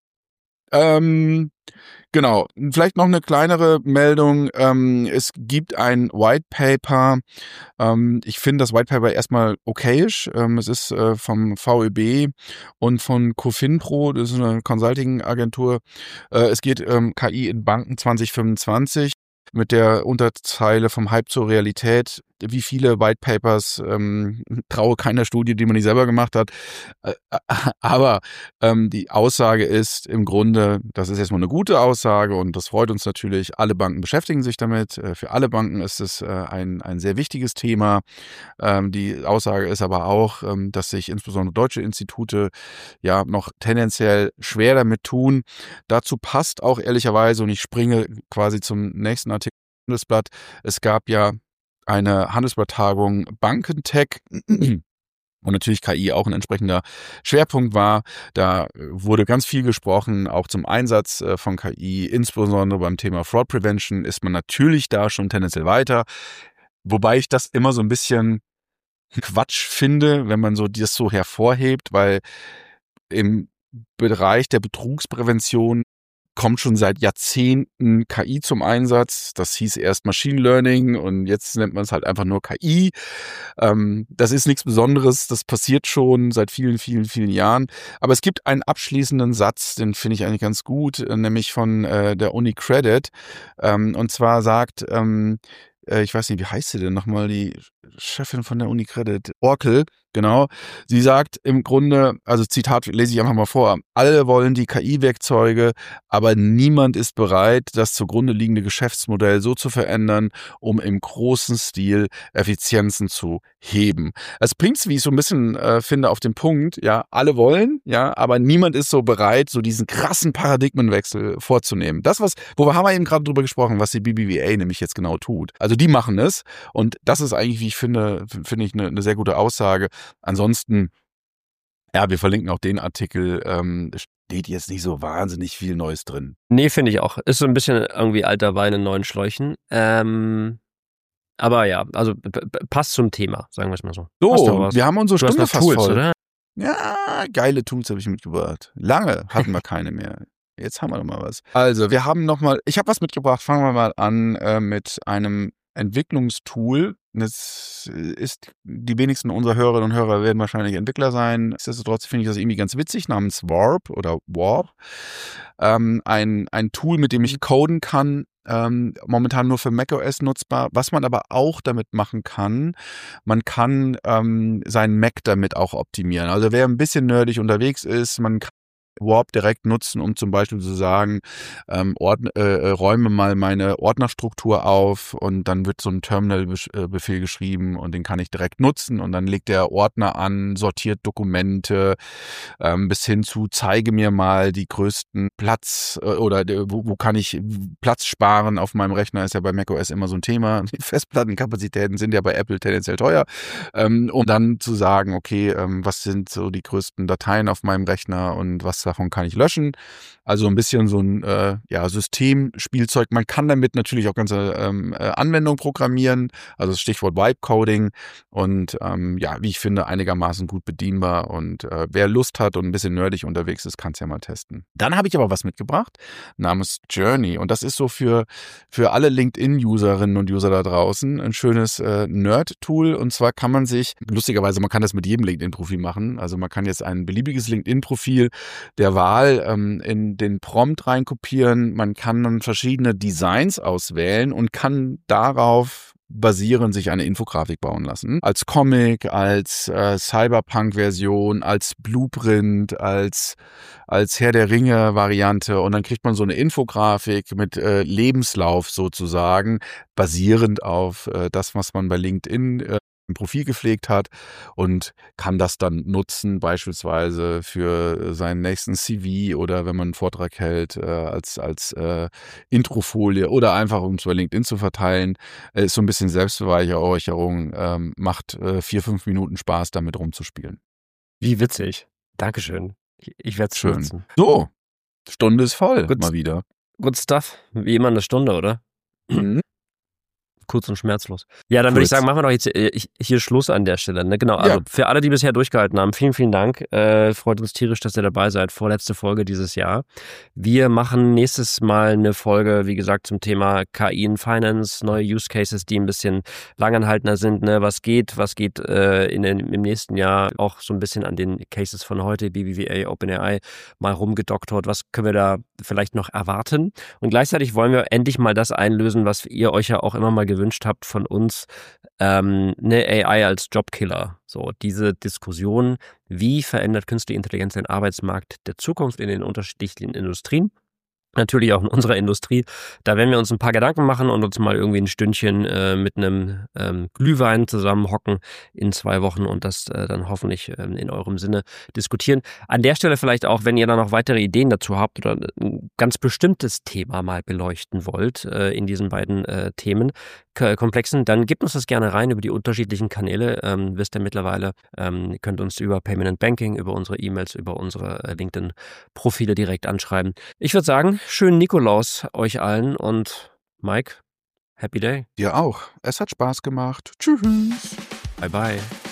Ähm, genau. Vielleicht noch eine kleinere Meldung. Ähm, es gibt ein White Paper. Ähm, ich finde das White Paper erstmal okayisch. Ähm, es ist äh, vom V E B und von Cofinpro, das ist eine Consulting-Agentur. Äh, es geht ähm, K I in Banken zwanzig fünfundzwanzig. Mit der Unterzeile vom Hype zur Realität, wie viele White Papers, ähm, traue keiner Studie, die man nicht selber gemacht hat. Äh, aber ähm, die Aussage ist im Grunde, das ist erstmal eine gute Aussage und das freut uns natürlich. Alle Banken beschäftigen sich damit. Äh, für alle Banken ist es äh, ein, ein sehr wichtiges Thema. Ähm, die Aussage ist aber auch, ähm, dass sich insbesondere deutsche Institute ja noch tendenziell schwer damit tun. Dazu passt auch ehrlicherweise, und ich springe quasi zum nächsten Artikel, Handelsblatt. Es gab ja eine Handelsblatt-Tagung Bankentech, und natürlich K I auch ein entsprechender Schwerpunkt war. Da wurde ganz viel gesprochen, auch zum Einsatz von K I, insbesondere beim Thema Fraud Prevention ist man natürlich da schon tendenziell weiter. Wobei ich das immer so ein bisschen Quatsch finde, wenn man so das so hervorhebt, weil im Bereich der Betrugsprävention kommt schon seit Jahrzehnten K I zum Einsatz. Das hieß erst Machine Learning und jetzt nennt man es halt einfach nur K I. Ähm, das ist nichts Besonderes, das passiert schon seit vielen, vielen, vielen Jahren. Aber es gibt einen abschließenden Satz, den finde ich eigentlich ganz gut, nämlich von äh, der Uni Credit. Ähm, und zwar sagt, ähm, äh, ich weiß nicht, wie heißt sie denn nochmal, die Chefin von der Uni Credit, Oracle, genau. Sie sagt im Grunde, also Zitat lese ich einfach mal vor, alle wollen die K I-Werkzeuge, aber niemand ist bereit, das zugrunde liegende Geschäftsmodell so zu verändern, um im großen Stil Effizienzen zu heben. Es bringt, wie ich so ein bisschen äh, finde, auf den Punkt, ja, alle wollen, ja, aber niemand ist so bereit, so diesen krassen Paradigmenwechsel vorzunehmen. Das, was, wo wir haben wir eben gerade drüber gesprochen, was die B B V A nämlich jetzt genau tut. Also die machen es und das ist eigentlich, wie ich finde, finde ich eine, eine sehr gute Aussage. Ansonsten, ja, wir verlinken auch den Artikel, ähm, steht jetzt nicht so wahnsinnig viel Neues drin. Nee, finde ich auch. Ist so ein bisschen irgendwie alter Wein in neuen Schläuchen. Ähm, aber ja, also p- p- passt zum Thema, sagen wir es mal so. So, wir haben unsere du hast Stunde noch fast Tools, voll. oder? Ja, geile Tools habe ich mitgebracht. Lange hatten wir keine mehr. Jetzt haben wir noch mal was. Also, wir haben noch mal, ich habe was mitgebracht. Fangen wir mal an äh, mit einem Entwicklungstool. Das ist, die wenigsten unserer Hörerinnen und Hörer werden wahrscheinlich Entwickler sein. Nichtsdestotrotz finde ich das irgendwie ganz witzig, namens Warp oder Warp. Ähm, ein, ein Tool, mit dem ich coden kann, ähm, momentan nur für macOS nutzbar. Was man aber auch damit machen kann, man kann ähm, seinen Mac damit auch optimieren. Also wer ein bisschen nerdig unterwegs ist, man kann Warp direkt nutzen, um zum Beispiel zu sagen, ähm, ordne, äh, räume mal meine Ordnerstruktur auf und dann wird so ein Terminal-Befehl geschrieben und den kann ich direkt nutzen und dann legt der Ordner an, sortiert Dokumente ähm, bis hin zu zeige mir mal die größten Platz äh, oder äh, wo, wo kann ich Platz sparen auf meinem Rechner, ist ja bei macOS immer so ein Thema. Die Festplattenkapazitäten sind ja bei Apple tendenziell teuer, ähm, um dann zu sagen, okay, ähm, was sind so die größten Dateien auf meinem Rechner und was nichts davon kann ich löschen. Also ein bisschen so ein äh, ja, Systemspielzeug. Man kann damit natürlich auch ganze ähm, äh, Anwendungen programmieren, also das Stichwort Vibe-Coding und ähm, ja, wie ich finde, einigermaßen gut bedienbar und äh, wer Lust hat und ein bisschen nerdig unterwegs ist, kann es ja mal testen. Dann habe ich aber was mitgebracht, namens Journey und das ist so für, für alle LinkedIn-Userinnen und User da draußen ein schönes äh, Nerd-Tool und zwar kann man sich, lustigerweise, man kann das mit jedem LinkedIn-Profil machen, also man kann jetzt ein beliebiges LinkedIn-Profil der Wahl ähm, in den Prompt reinkopieren, man kann dann verschiedene Designs auswählen und kann darauf basierend sich eine Infografik bauen lassen. Als Comic, als äh, Cyberpunk-Version, als Blueprint, als, als Herr der Ringe-Variante und dann kriegt man so eine Infografik mit äh, Lebenslauf sozusagen, basierend auf äh, das, was man bei LinkedIn äh, ein Profil gepflegt hat und kann das dann nutzen, beispielsweise für seinen nächsten C V oder wenn man einen Vortrag hält, äh, als, als äh, Introfolie oder einfach um es bei LinkedIn zu verteilen. Äh, ist so ein bisschen Selbstbeweihräucherung, ähm, macht äh, vier, fünf Minuten Spaß, damit rumzuspielen. Wie witzig. Dankeschön. Ich, ich werde es Schön. nutzen. So, Stunde ist voll, Good, mal wieder. Good stuff. Wie immer eine Stunde, oder? Mhm. Kurz und schmerzlos. Ja, dann würde ich sagen, machen wir doch jetzt hier Schluss an der Stelle. Ne? Genau, also ja. Für alle, die bisher durchgehalten haben, vielen, vielen Dank. Äh, freut uns tierisch, dass ihr dabei seid. Vorletzte Folge dieses Jahr. Wir machen nächstes Mal eine Folge, wie gesagt, zum Thema K I in Finance, neue Use Cases, die ein bisschen langanhaltender sind. Ne? Was geht, was geht äh, in den, im nächsten Jahr auch so ein bisschen an den Cases von heute, B B V A, OpenAI, mal rumgedoktert. Was können wir da vielleicht noch erwarten? Und gleichzeitig wollen wir endlich mal das einlösen, was ihr euch ja auch immer mal gewünscht habt von uns, ähm, eine A I als Jobkiller. So, diese Diskussion, wie verändert künstliche Intelligenz den Arbeitsmarkt der Zukunft in den unterschiedlichen Industrien? Natürlich auch in unserer Industrie. Da werden wir uns ein paar Gedanken machen und uns mal irgendwie ein Stündchen äh, mit einem ähm, Glühwein zusammenhocken in zwei Wochen und das äh, dann hoffentlich ähm, in eurem Sinne diskutieren. An der Stelle vielleicht auch, wenn ihr da noch weitere Ideen dazu habt oder ein ganz bestimmtes Thema mal beleuchten wollt äh, in diesen beiden äh, Themen, Komplexen, dann gebt uns das gerne rein über die unterschiedlichen Kanäle. Ähm, wisst ihr mittlerweile, ähm, ihr könnt uns über Payment and Banking, über unsere E-Mails, über unsere äh, LinkedIn-Profile direkt anschreiben. Ich würde sagen, schönen Nikolaus euch allen und Mike, Happy Day. Dir auch. Es hat Spaß gemacht. Tschüss. Bye bye.